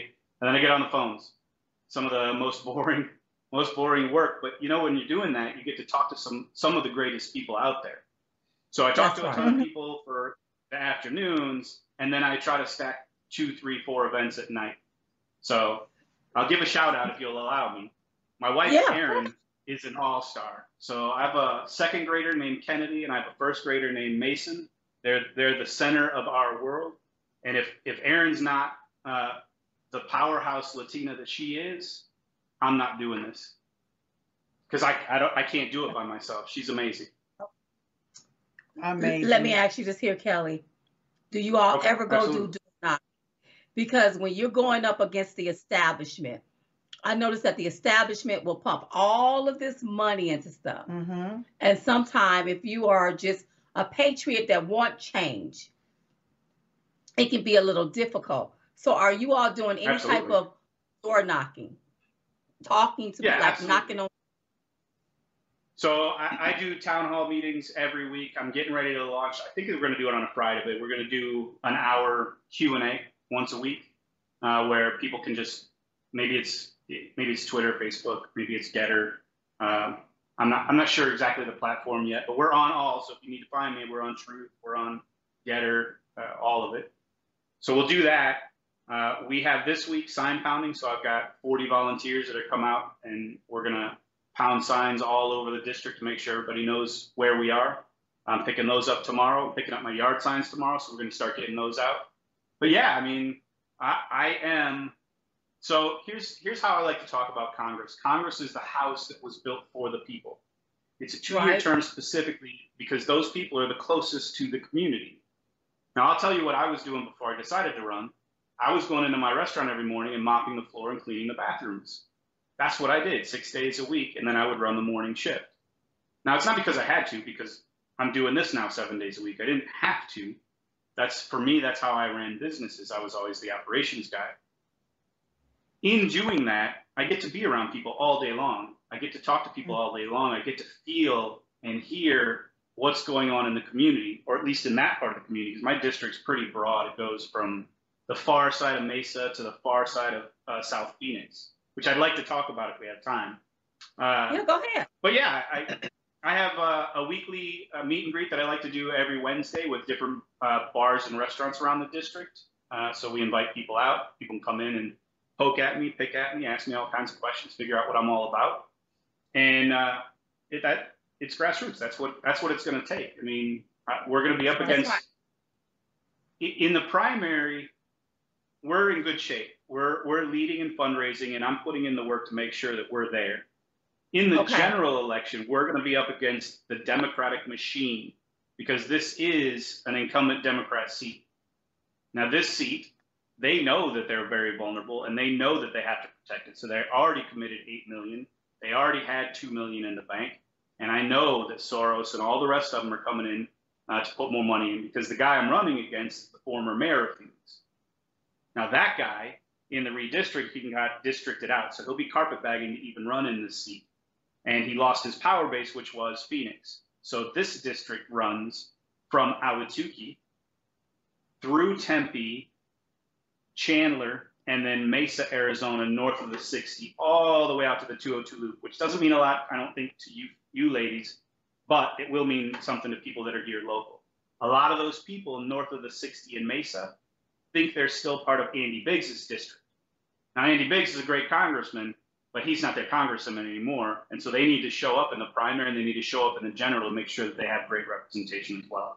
and then I get on the phones. Some of the most boring, most boring work. But you know, when you're doing that, you get to talk to some some of the greatest people out there. So I talk That's to a right. ton of people for the afternoons, and then I try to stack two, three, four events at night. So I'll give a shout out if you'll allow me. My wife, Yeah. Erin, is an all-star. So I have a second grader named Kennedy, and I have a first grader named Mason. They're they're the center of our world. And if if Erin's not uh, the powerhouse Latina that she is, I'm not doing this, because I I don't I can't do it by myself. She's amazing. Amazing. Let me ask you this here, Kelly. Do you all Okay, ever go absolutely. do do not? Because when you're going up against the establishment, I notice that the establishment will pump all of this money into stuff. Mm-hmm. And sometimes if you are just a patriot that want change, it can be a little difficult. So are you all doing any type Absolutely. of door knocking? Talking to Yeah, people, like absolutely. knocking on. So I, I do town hall meetings every week. I'm getting ready to launch. I think we're going to do it on a Friday, but we're going to do an hour Q and A once a week, uh, where people can just, maybe it's maybe it's Twitter, Facebook, maybe it's Getter. Um, I'm not I'm not sure exactly the platform yet, but we're on all. So if you need to find me, we're on Truth, we're on Getter, uh, all of it. So we'll do that. Uh, we have this week sign pounding. So I've got forty volunteers that have come out, and we're going to pound signs all over the district to make sure everybody knows where we are. I'm picking those up tomorrow. I'm picking up my yard signs tomorrow, so we're going to start getting those out. But yeah, I mean, I, I am. So here's here's how I like to talk about Congress. Congress is the house that was built for the people. It's a two-year Right. term specifically because those people are the closest to the community. Now, I'll tell you what I was doing before I decided to run. I was going into my restaurant every morning and mopping the floor and cleaning the bathrooms. That's what I did six days a week, and then I would run the morning shift. Now, it's not because I had to, because I'm doing this now seven days a week. I didn't have to. That's, for me, that's how I ran businesses. I was always the operations guy. In doing that, I get to be around people all day long. I get to talk to people all day long. I get to feel and hear what's going on in the community, or at least in that part of the community, because my district's pretty broad. It goes from the far side of Mesa to the far side of uh, South Phoenix, which I'd like to talk about if we have time. Uh, Yeah, go ahead. but yeah, I I have a, a weekly uh, meet and greet that I like to do every Wednesday with different uh, bars and restaurants around the district. Uh, so we invite people out. People can come in and poke at me, pick at me, ask me all kinds of questions, figure out what I'm all about. And uh, it, that it's grassroots. That's what that's what it's going to take. I mean, uh, we're going to be up That's against right. in the primary. We're in good shape. We're we're leading in fundraising, and I'm putting in the work to make sure that we're there. In the Okay. general election, we're going to be up against the Democratic machine, because this is an incumbent Democrat seat. Now, this seat, they know that they're very vulnerable, and they know that they have to protect it. So they already committed eight million dollars. They already had two million dollars in the bank. And I know that Soros and all the rest of them are coming in uh, to put more money in, because the guy I'm running against, the former mayor of Phoenix. Now, that guy, in the redistricting, he got districted out. So he'll be carpetbagging to even run in this seat. And he lost his power base, which was Phoenix. So this district runs from Ahwatukee through Tempe, Chandler, and then Mesa, Arizona, north of the sixty, all the way out to the two oh two loop, which doesn't mean a lot, I don't think, to you, you ladies, but it will mean something to people that are here local. A lot of those people north of the sixty in Mesa think they're still part of Andy Biggs' district. Now, Andy Biggs is a great congressman, but he's not their congressman anymore. And so they need to show up in the primary, and they need to show up in the general to make sure that they have great representation as well.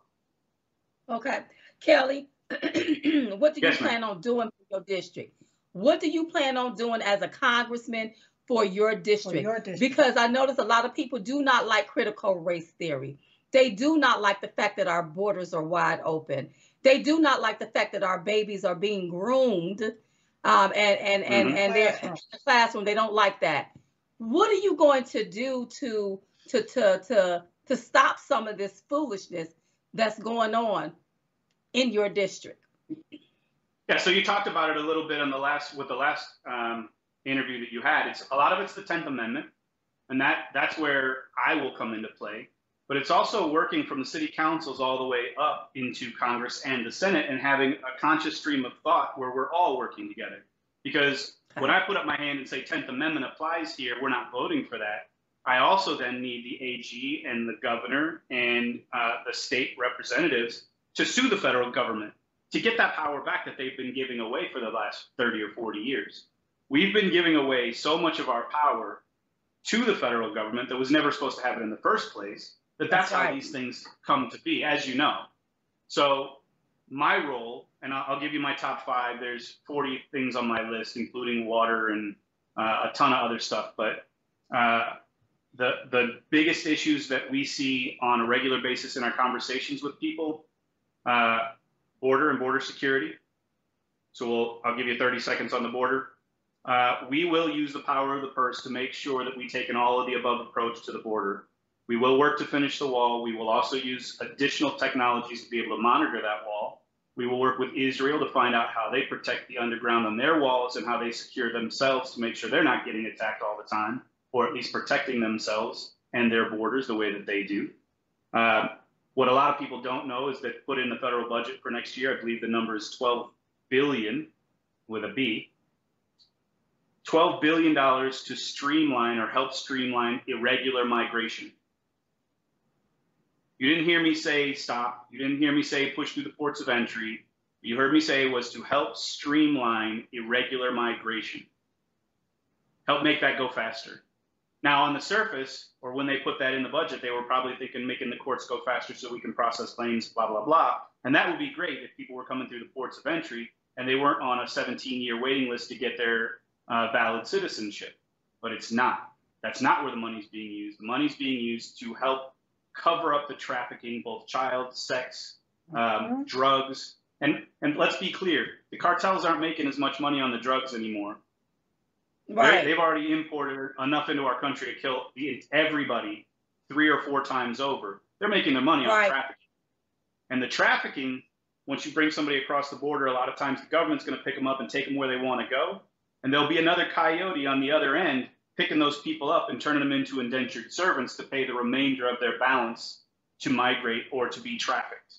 Okay. Kelly, what do you Yes, ma'am. plan on doing for your district? What do you plan on doing as a congressman for your district? your district. Because I notice a lot of people do not like critical race theory. They do not like the fact that our borders are wide open. They do not like the fact that our babies are being groomed um, and, and, and, Mhm. and they're in Classroom. the classroom. They don't like that. What are you going to do to, to, to, to, to stop some of this foolishness that's going on in your district? Yeah, so you talked about it a little bit on the last with the last um, interview that you had. It's a lot of it's the tenth Amendment, and that that's where I will come into play. But it's also working from the city councils all the way up into Congress and the Senate, and having a conscious stream of thought where we're all working together. Because when I put up my hand and say tenth Amendment applies here, we're not voting for that. I also then need the A G and the governor and uh, the state representatives to sue the federal government to get that power back that they've been giving away for the last thirty or forty years. We've been giving away so much of our power to the federal government that was never supposed to have it in the first place, that that's, that's right. how these things come to be, as you know. So my role, and I'll give you my top five, there's forty things on my list, including water and uh, a ton of other stuff. But uh, the, the biggest issues that we see on a regular basis in our conversations with people, uh, border and border security. So we'll, I'll give you thirty seconds on the border. Uh, we will use the power of the purse to make sure that we take an all of the above approach to the border. We will work to finish the wall. We will also use additional technologies to be able to monitor that wall. We will work with Israel to find out how they protect the underground on their walls and how they secure themselves to make sure they're not getting attacked all the time, or at least protecting themselves and their borders the way that they do. Uh, what a lot of people don't know is that put in the federal budget for next year, I believe the number is twelve billion with a B, twelve billion dollars to streamline or help streamline irregular migration. You didn't hear me say stop. You didn't hear me say push through the ports of entry. What you heard me say was to help streamline irregular migration. Help make that go faster. Now, on the surface, or when they put that in the budget, they were probably thinking making the courts go faster so we can process claims, blah, blah, blah. And that would be great if people were coming through the ports of entry and they weren't on a seventeen year waiting list to get their uh, valid citizenship. But it's not. That's not where the money's being used. The money's being used to help cover up the trafficking, both child, sex, um, mm-hmm. drugs. And, and let's be clear, the cartels aren't making as much money on the drugs anymore. Right. They've already imported enough into our country to kill everybody three or four times over. They're making their money right. on trafficking. And the trafficking, once you bring somebody across the border, a lot of times the government's going to pick them up and take them where they want to go. And there'll be another coyote on the other end picking those people up and turning them into indentured servants to pay the remainder of their balance to migrate or to be trafficked.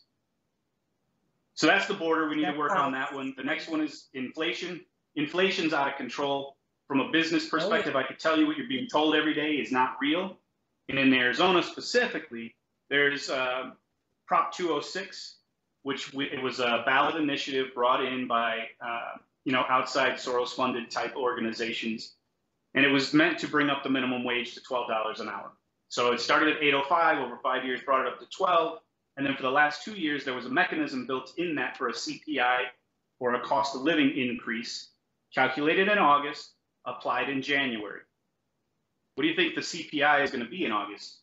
So that's the border. We need to work on that one. The next one is inflation. Inflation's out of control. From a business perspective, I could tell you what you're being told every day is not real. And in Arizona specifically, there's uh, Prop two oh six, which we, it was a ballot initiative brought in by uh, you know outside Soros-funded type organizations, and it was meant to bring up the minimum wage to twelve dollars an hour. So it started at eight oh five, over five years brought it up to twelve, and then for the last two years there was a mechanism built in that for a C P I, or a cost of living increase, calculated in August, applied in January. What do you think the C P I is going to be in August?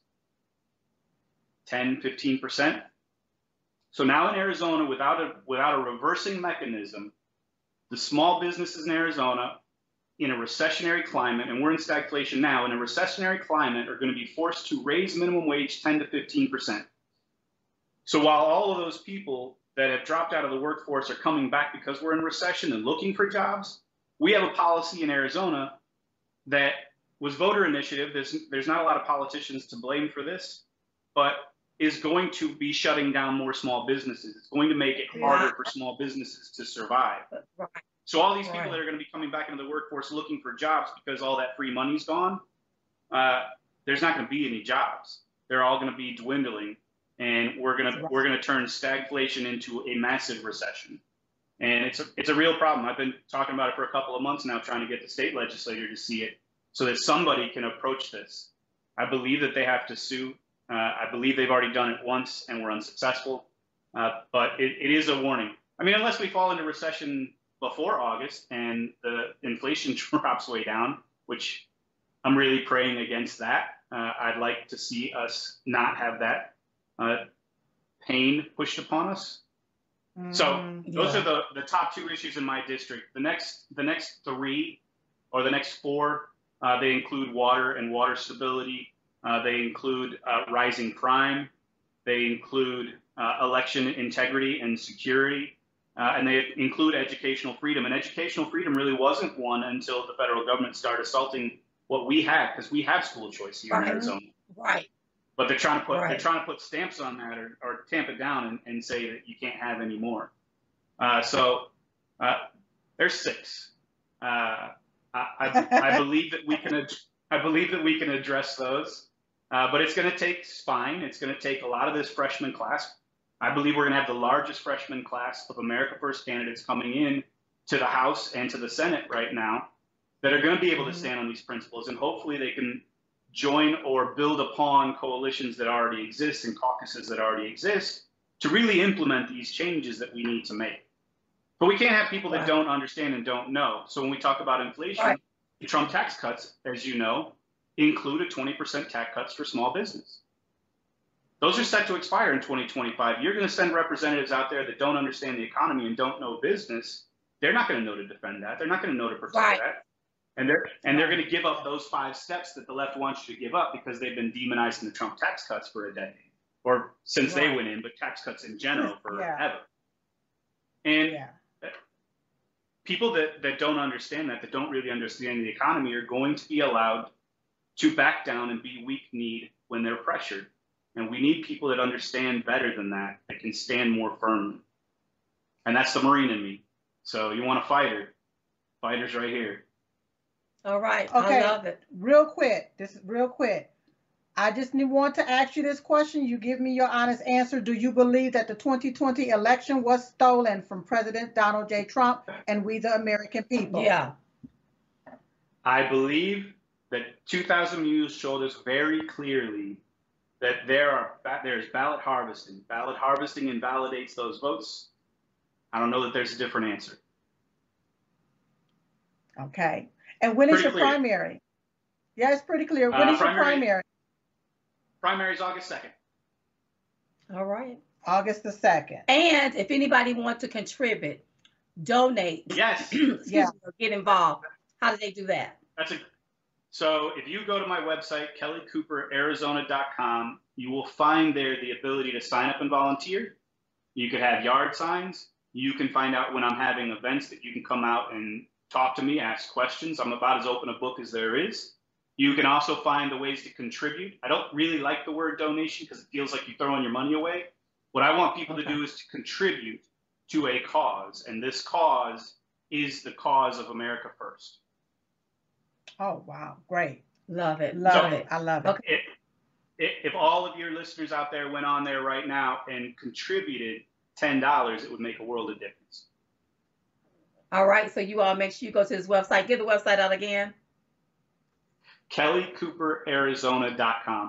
ten, fifteen percent? So now in Arizona, without a, without a reversing mechanism, the small businesses in Arizona, in a recessionary climate, and we're in stagflation now, in a recessionary climate are going to be forced to raise minimum wage ten to fifteen percent. So while all of those people that have dropped out of the workforce are coming back because we're in recession and looking for jobs, we have a policy in Arizona that was voter initiative. There's, there's not a lot of politicians to blame for this, but is going to be shutting down more small businesses. It's going to make it harder for small businesses to survive. Right. So all these people right. that are going to be coming back into the workforce looking for jobs because all that free money's gone, uh, there's not going to be any jobs. They're all going to be dwindling, and we're going to right. we're going to turn stagflation into a massive recession. And it's a, it's a real problem. I've been talking about it for a couple of months now, trying to get the state legislature to see it so that somebody can approach this. I believe that they have to sue. Uh, I believe they've already done it once and were unsuccessful. Uh, but it, it is a warning. I mean, unless we fall into recession before August and the inflation drops way down, which I'm really praying against that. Uh, I'd like to see us not have that uh, pain pushed upon us. So those yeah. are the, the top two issues in my district. The next the next three or the next four, uh, they include water and water stability. Uh, they include uh, rising crime. They include uh, election integrity and security. Uh, and they include educational freedom. And educational freedom really wasn't one until the federal government started assaulting what we had, because we have school choice here right. in Arizona. Right. But they're trying to put right. they're trying to put stamps on that or, or tamp it down and, and say that you can't have any more. Uh, so uh, there's six. Uh, I, I, I believe that we can. I believe that we can address those, uh, but it's going to take spine. It's going to take a lot of this freshman class. I believe we're going to have the largest freshman class of America First candidates coming in to the House and to the Senate right now that are going to be able to stand on these principles, and hopefully they can join or build upon coalitions that already exist and caucuses that already exist to really implement these changes that we need to make. But we can't have people that don't understand and don't know. So when we talk about inflation, right. The Trump tax cuts, as you know, include a twenty percent tax cuts for small business. Those are set to expire in twenty twenty-five. You're going to send representatives out there that don't understand the economy and don't know business. They're not going to know to defend that. They're not going to know to protect right. that. And they're and they're going to give up those five steps that the left wants you to give up because they've been demonizing the Trump tax cuts for a decade, or since right. they went in, but tax cuts in general forever. Yeah. And yeah. people that, that don't understand that, that don't really understand the economy, are going to be allowed to back down and be weak-kneed when they're pressured. And we need people that understand better than that, that can stand more firmly. And that's the Marine in me. So you want a fighter? Fighter's right here. All right. Okay. I love it. Real quick. This is real quick. I just need, want to ask you this question. You give me your honest answer. Do you believe that the twenty twenty election was stolen from President Donald J. Trump and we, the American people? Yeah. I believe that two thousand News showed us very clearly that there are there's ballot harvesting. Ballot harvesting invalidates those votes. I don't know that there's a different answer. Okay. And when is your clear. primary? Yeah, it's pretty clear. When uh, is primary, your primary? Primary is August second. All right. August the second. And if anybody wants to contribute, donate, yes, yeah, or get involved, how do they do that? That's a. So if you go to my website, kelly cooper arizona dot com, you will find there the ability to sign up and volunteer. You could have yard signs. You can find out when I'm having events that you can come out and talk to me, ask questions. I'm about as open a book as there is. You can also find the ways to contribute. I don't really like the word donation because it feels like you're throwing your money away. What I want people okay. to do is to contribute to a cause, and this cause is the cause of America First. Oh, wow. Great. Love it. Love so it. I love it. Okay. If, if all of your listeners out there went on there right now and contributed ten dollars, it would make a world of difference. All right. So you all make sure you go to his website. Give the website out again. kelly cooper arizona dot com.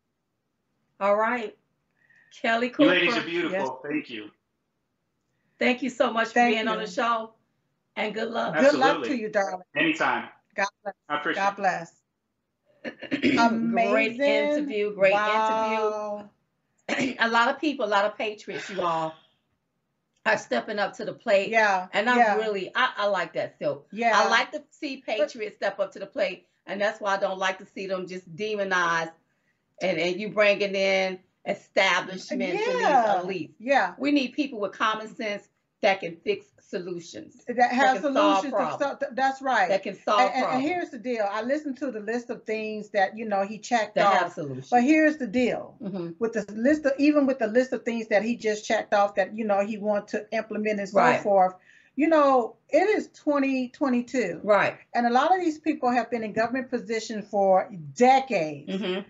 All right. Kelly Cooper. You ladies are beautiful. Yes. Thank you. Thank you so much for Thank being you. on the show. And good luck. Absolutely. Good luck to you, darling. Anytime. God bless. I appreciate God bless. Amazing. Great interview. Great wow. interview. A lot of people, a lot of patriots, you all, are stepping up to the plate. Yeah. And I'm yeah. really, I, I like that. So yeah. I like to see patriots step up to the plate. And that's why I don't like to see them just demonized and, and you bringing in establishments yeah. and these elites. Yeah. We need people with common sense that can fix solutions. That have that solutions. To so, that's right. That can solve and, problems. And here's the deal. I listened to the list of things that, you know, he checked that off. Have solutions. But here's the deal. Mm-hmm. With the list of, even with the list of things that he just checked off that, you know, he wanted to implement and so right. forth, you know, it is twenty twenty-two. Right. And a lot of these people have been in government positions for decades. Mm-hmm.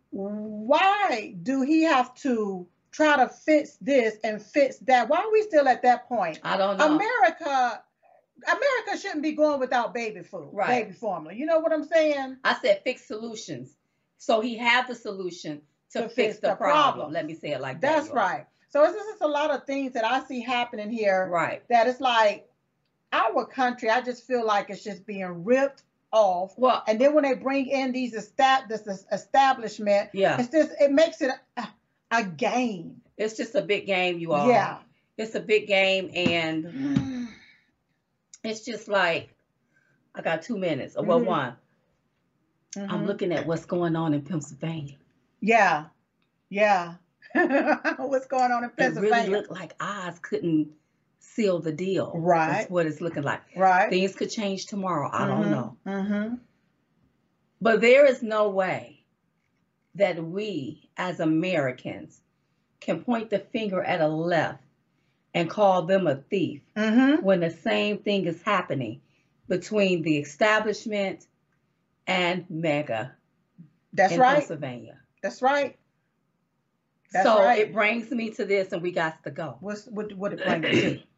Why do he have to try to fix this and fix that? Why are we still at that point? I don't know. America, America shouldn't be going without baby food, right. baby formula. You know what I'm saying? I said fix solutions. So he had the solution to, to fix, fix the, the problem. problem. Let me say it like that. that. That's right. So it's just a lot of things that I see happening here. Right. That it's like our country, I just feel like it's just being ripped off. Well, and then when they bring in these estab- this establishment, yeah. it's just, it makes it a, a game. It's just a big game, you all. Yeah. It's a big game, and it's just like, I got two minutes. Or well, mm-hmm. one. Mm-hmm. I'm looking at what's going on in Pennsylvania. Yeah. Yeah. What's going on in Pennsylvania? It really looked like Oz couldn't seal the deal. Right. That's what it's looking like. Right. Things could change tomorrow. I mm-hmm. don't know. Mm-hmm. But there is no way that we as Americans can point the finger at a left and call them a thief mm-hmm. when the same thing is happening between the establishment and MAGA That's in right. Pennsylvania. That's right. That's so right. it brings me to this, and we got to go. What's, what what it brings you to?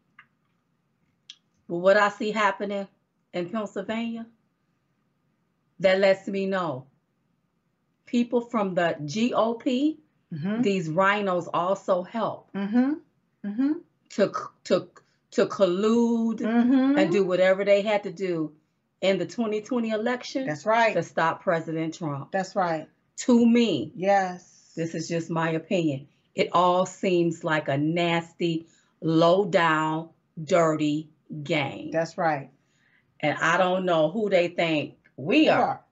But what I see happening in Pennsylvania, that lets me know people from the G O P, Mm-hmm. these rhinos also help Mm-hmm. Mm-hmm. to to to collude Mm-hmm. and do whatever they had to do in the twenty twenty election That's right. to stop President Trump. That's right. To me, Yes. this is just my opinion, it all seems like a nasty, low down, dirty game. That's right. And I don't know who they think we You are, are.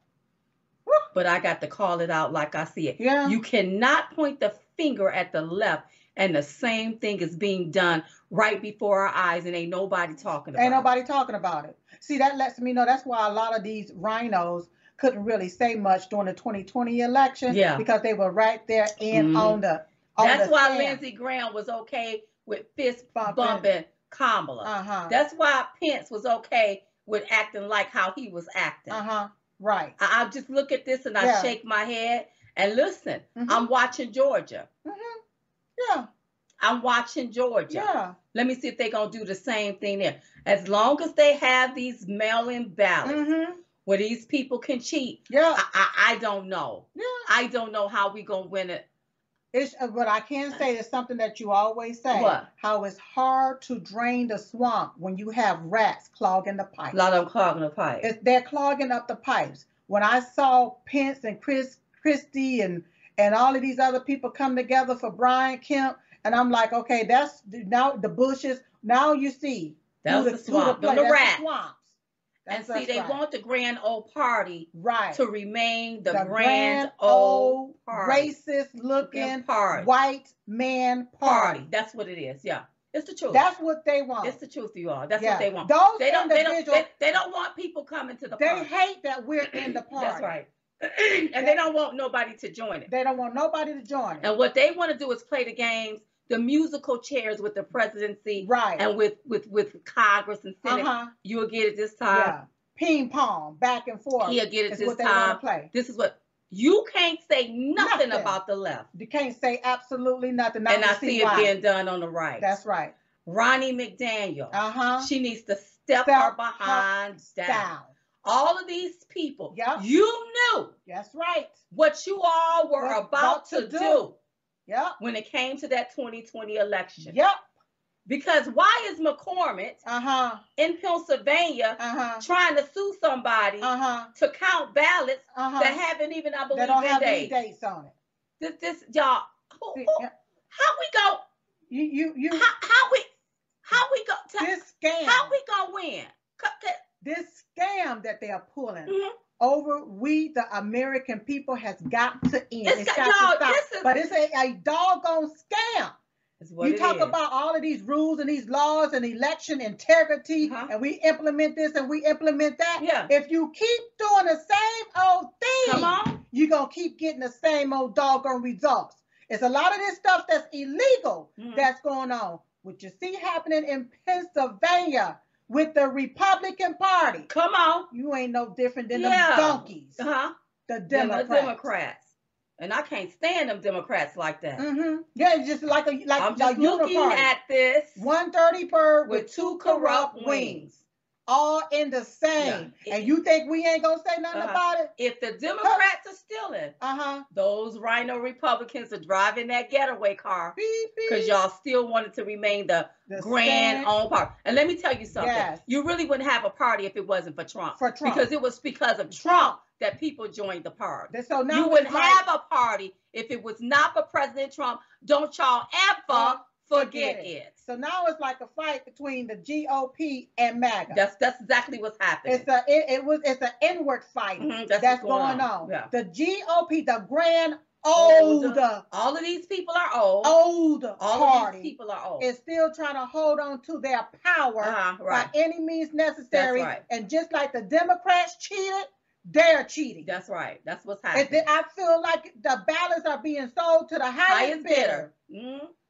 but I got to call it out like I see it. Yeah. You cannot point the finger at the left and the same thing is being done right before our eyes and ain't nobody talking about Ain't it. nobody talking about it. See, that lets me know that's why a lot of these rhinos couldn't really say much during the twenty twenty election. Yeah. Because they were right there in Mhm. on the on That's the why stand. Lindsey Graham was okay with fist Bumping. bumping Kamala. Uh-huh. That's why Pence was okay with acting like how he was acting. Uh-huh. Right. I, I just look at this and I Yeah. shake my head and listen. Mhm. I'm watching Georgia. Mm-hmm. Yeah. I'm watching Georgia. Yeah. Let me see if they're going to do the same thing there. As long as they have these mail-in ballots Mm-hmm. where these people can cheat, Yeah. I, I, I don't know. Yeah. I don't know how we going to win it. It's uh, what I can say is something that you always say. What? How it's hard to drain the swamp when you have rats clogging the A pipes. lot of them clogging the pipe. It's, they're clogging up the pipes. When I saw Pence and Chris Christie and and all of these other people come together for Brian Kemp, and I'm like, okay, that's now the bushes. Now you see That who was the who swamp. Them play- the that's rats. swamps. And That's see, us they right. want the grand old party right to remain the, The grand, old party. racist looking Looking party. white man party. Party. That's what it is. Yeah. It's the truth. That's what they want. It's the truth, you all. That's Yeah. what they want. Those They don't, they, don't, individuals, they, they don't want people coming to the they party. hate that we're in the party. That's right. And they don't want nobody to join it. They don't want nobody to join it. And what they want to do is play the games, the musical chairs with the presidency Right. and with, with, with Congress and Senate. Uh-huh. You'll get it this time. Yeah. Ping pong, back and forth. He'll get it is this what they time. want to play. This is what you can't say nothing, Nothing. about the left. You can't say absolutely nothing. Now And you I see why. it being done on the right. That's right. Ronnie McDaniel. Uh-huh. She needs to step, Step her behind down. Down. All of these people, Yep. you knew That's right. what you all were What about, about to to do. do. Yep. when it came to that twenty twenty election. Yep. Because why is McCormick Uh-huh. in Pennsylvania Uh-huh. trying to sue somebody Uh-huh. to count ballots Uh-huh. that haven't even, I They believe, don't been have any dates? dates on it. This, this, y'all, who, See, who, yeah. how we go? You you you How, how we, how we go? To, this scam. how we gonna win? C- c- This scam that they are pulling mhm. over we the American people has got to end. It's It's got- got y'all, to stop. this is- But it's a, a doggone scam. Is what You it talk is. about all of these rules and these laws and election integrity, Uh-huh. and we implement this and we implement that. Yeah. If you keep doing the same old thing, Come on. you're going to keep getting the same old doggone results. It's a lot of this stuff that's illegal Mhm. that's going on. What you see happening in Pennsylvania with the Republican Party, Come on. you ain't no different than Yeah. the donkeys, Uh-huh. the Them Democrats. the Democrats. And I can't stand them Democrats like that. Mm-hmm. Yeah, it's just like a like I'm a just looking uniparty. at this one thirty bird with, with two corrupt wings. all in the same. Yeah. And you think we ain't gonna say nothing Uh-huh. about it? If the Democrats are stealing, Uh-huh. those rhino Republicans are driving that getaway car Beep, beep. because y'all still wanted to remain the, The grand stand old party. And let me tell you something. Yes. You really wouldn't have a party if it wasn't for Trump. For Trump. Because it was because of Trump that people joined the party. That- So now You it's wouldn't like- have a party if it was not for President Trump. Don't y'all ever Uh, forget, forget it. So now it's like a fight between the G O P and MAGA. That's that's exactly what's happening. It's a it, it was it's an inward fight Mhm, that's, that's what's going, going on. on. Yeah. The G O P, the grand Old. old All of these people are old. old All of party these people are old. is still trying to hold on to their power Uh-huh, right. by any means necessary. That's right. And just like the Democrats cheated, they're cheating. That's right. That's what's And happening. then I feel like the ballots are being sold to the highest, Highest bidder. bidder. Mhm.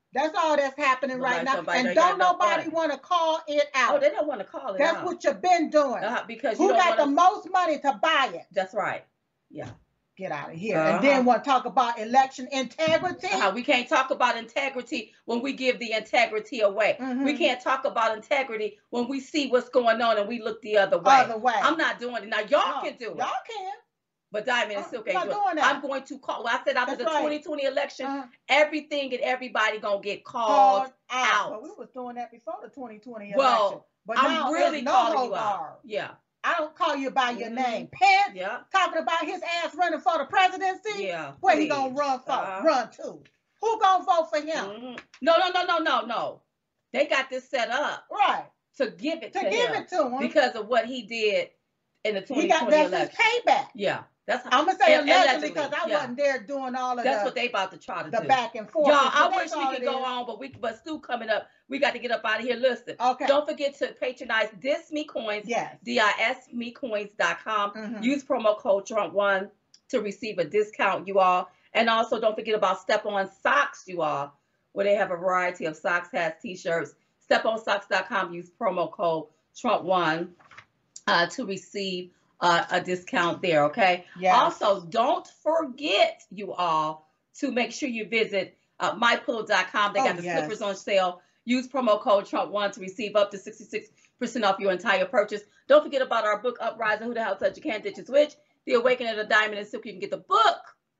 That's all that's happening Nobody- right now. nobody And ain't don't got no nobody fun. want to call it out. Oh, they don't want to call it That's out. what you've been doing. Uh, because you Who don't got the wanna, most money to buy it? That's right. Yeah. Get out of here. Uh-huh. And then want to talk about election integrity. Uh, we can't talk about integrity when we give the integrity away. Mhm. We can't talk about integrity when we see what's going on and we look the other way. Other way. I'm not doing it. Now, y'all No, can do it. Y'all can. But Diamond and Uh, Silk I'm ain't not doing doing it. that. I'm going to call. Well, I said after That's the right. twenty twenty election, Uh-huh. everything and everybody going to get called Called out. out. But we was doing that before the twenty twenty Well, election. But now I'm really there's no calling hold you out. guard. Yeah. I don't call you by your Mhm. name. Pence Yeah. talking about his ass running for the presidency. Yeah. Where he please. gonna run for? Uh-huh. Run to? Who gonna vote for him? Mhm. No, no, no, no, no, no. They got this set up Right. to give it To to, give him it to him. because of what he did in the He twenty got twenty that's election. his payback. Yeah. That's how, I'm gonna say and- allegedly allegedly, because I yeah. wasn't there doing all of That's the, what they about to try to the do. back and forth. Y'all, But I that's wish we all could it go is. on, but we but Stu coming up. We got to get up out of here. Listen, Okay. don't forget to patronize Dis Me Coins, Yes. D I S me coins dot com. Mhm. Use promo code Trump one to receive a discount, you all. And also don't forget about Step On Socks, you all, where they have a variety of socks, hats, t-shirts. step on socks dot com. Use promo code Trump one uh, to receive uh, a discount there, okay? Yes. Also, don't forget, you all, to make sure you visit uh, my pillow dot com. They Oh, got the yes. slippers on sale. Use promo code Trump one to receive up to sixty-six percent off your entire purchase. Don't forget about our book, Uprising, Who the Hell Said You Can't Ditch a Switch? The Awakening of the Diamond and Silk. You can get the book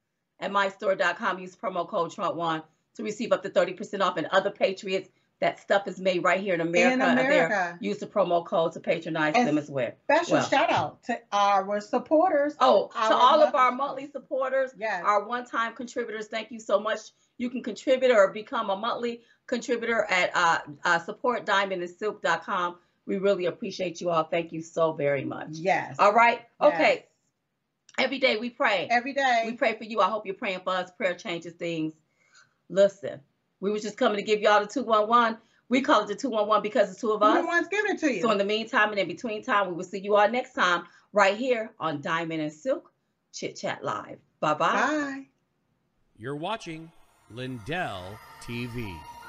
at my store dot com. Use promo code Trump one to receive up to thirty percent off. And other patriots, that stuff is made right here in America. In and they're- America. Use the promo code to patronize And them as well. Special Well. shout out to our supporters. Oh, to Our all of our monthly monthly supporters, Yes. our one-time contributors, thank you so much. You can contribute or become a monthly contributor at uh, uh, support diamond and silk dot com. We really appreciate you all. Thank you so very much. Yes. All right. Okay. Yes. Every day we pray. Every day. We pray for you. I hope you're praying for us. Prayer changes things. Listen, we were just coming to give y'all the two one one. We call it the two one one because it's two of Who the us. ones giving it to you? So in the meantime and in between time, we will see you all next time right here on Diamond and Silk Chit Chat Live. Bye-bye. Bye. You're watching Lindell T V.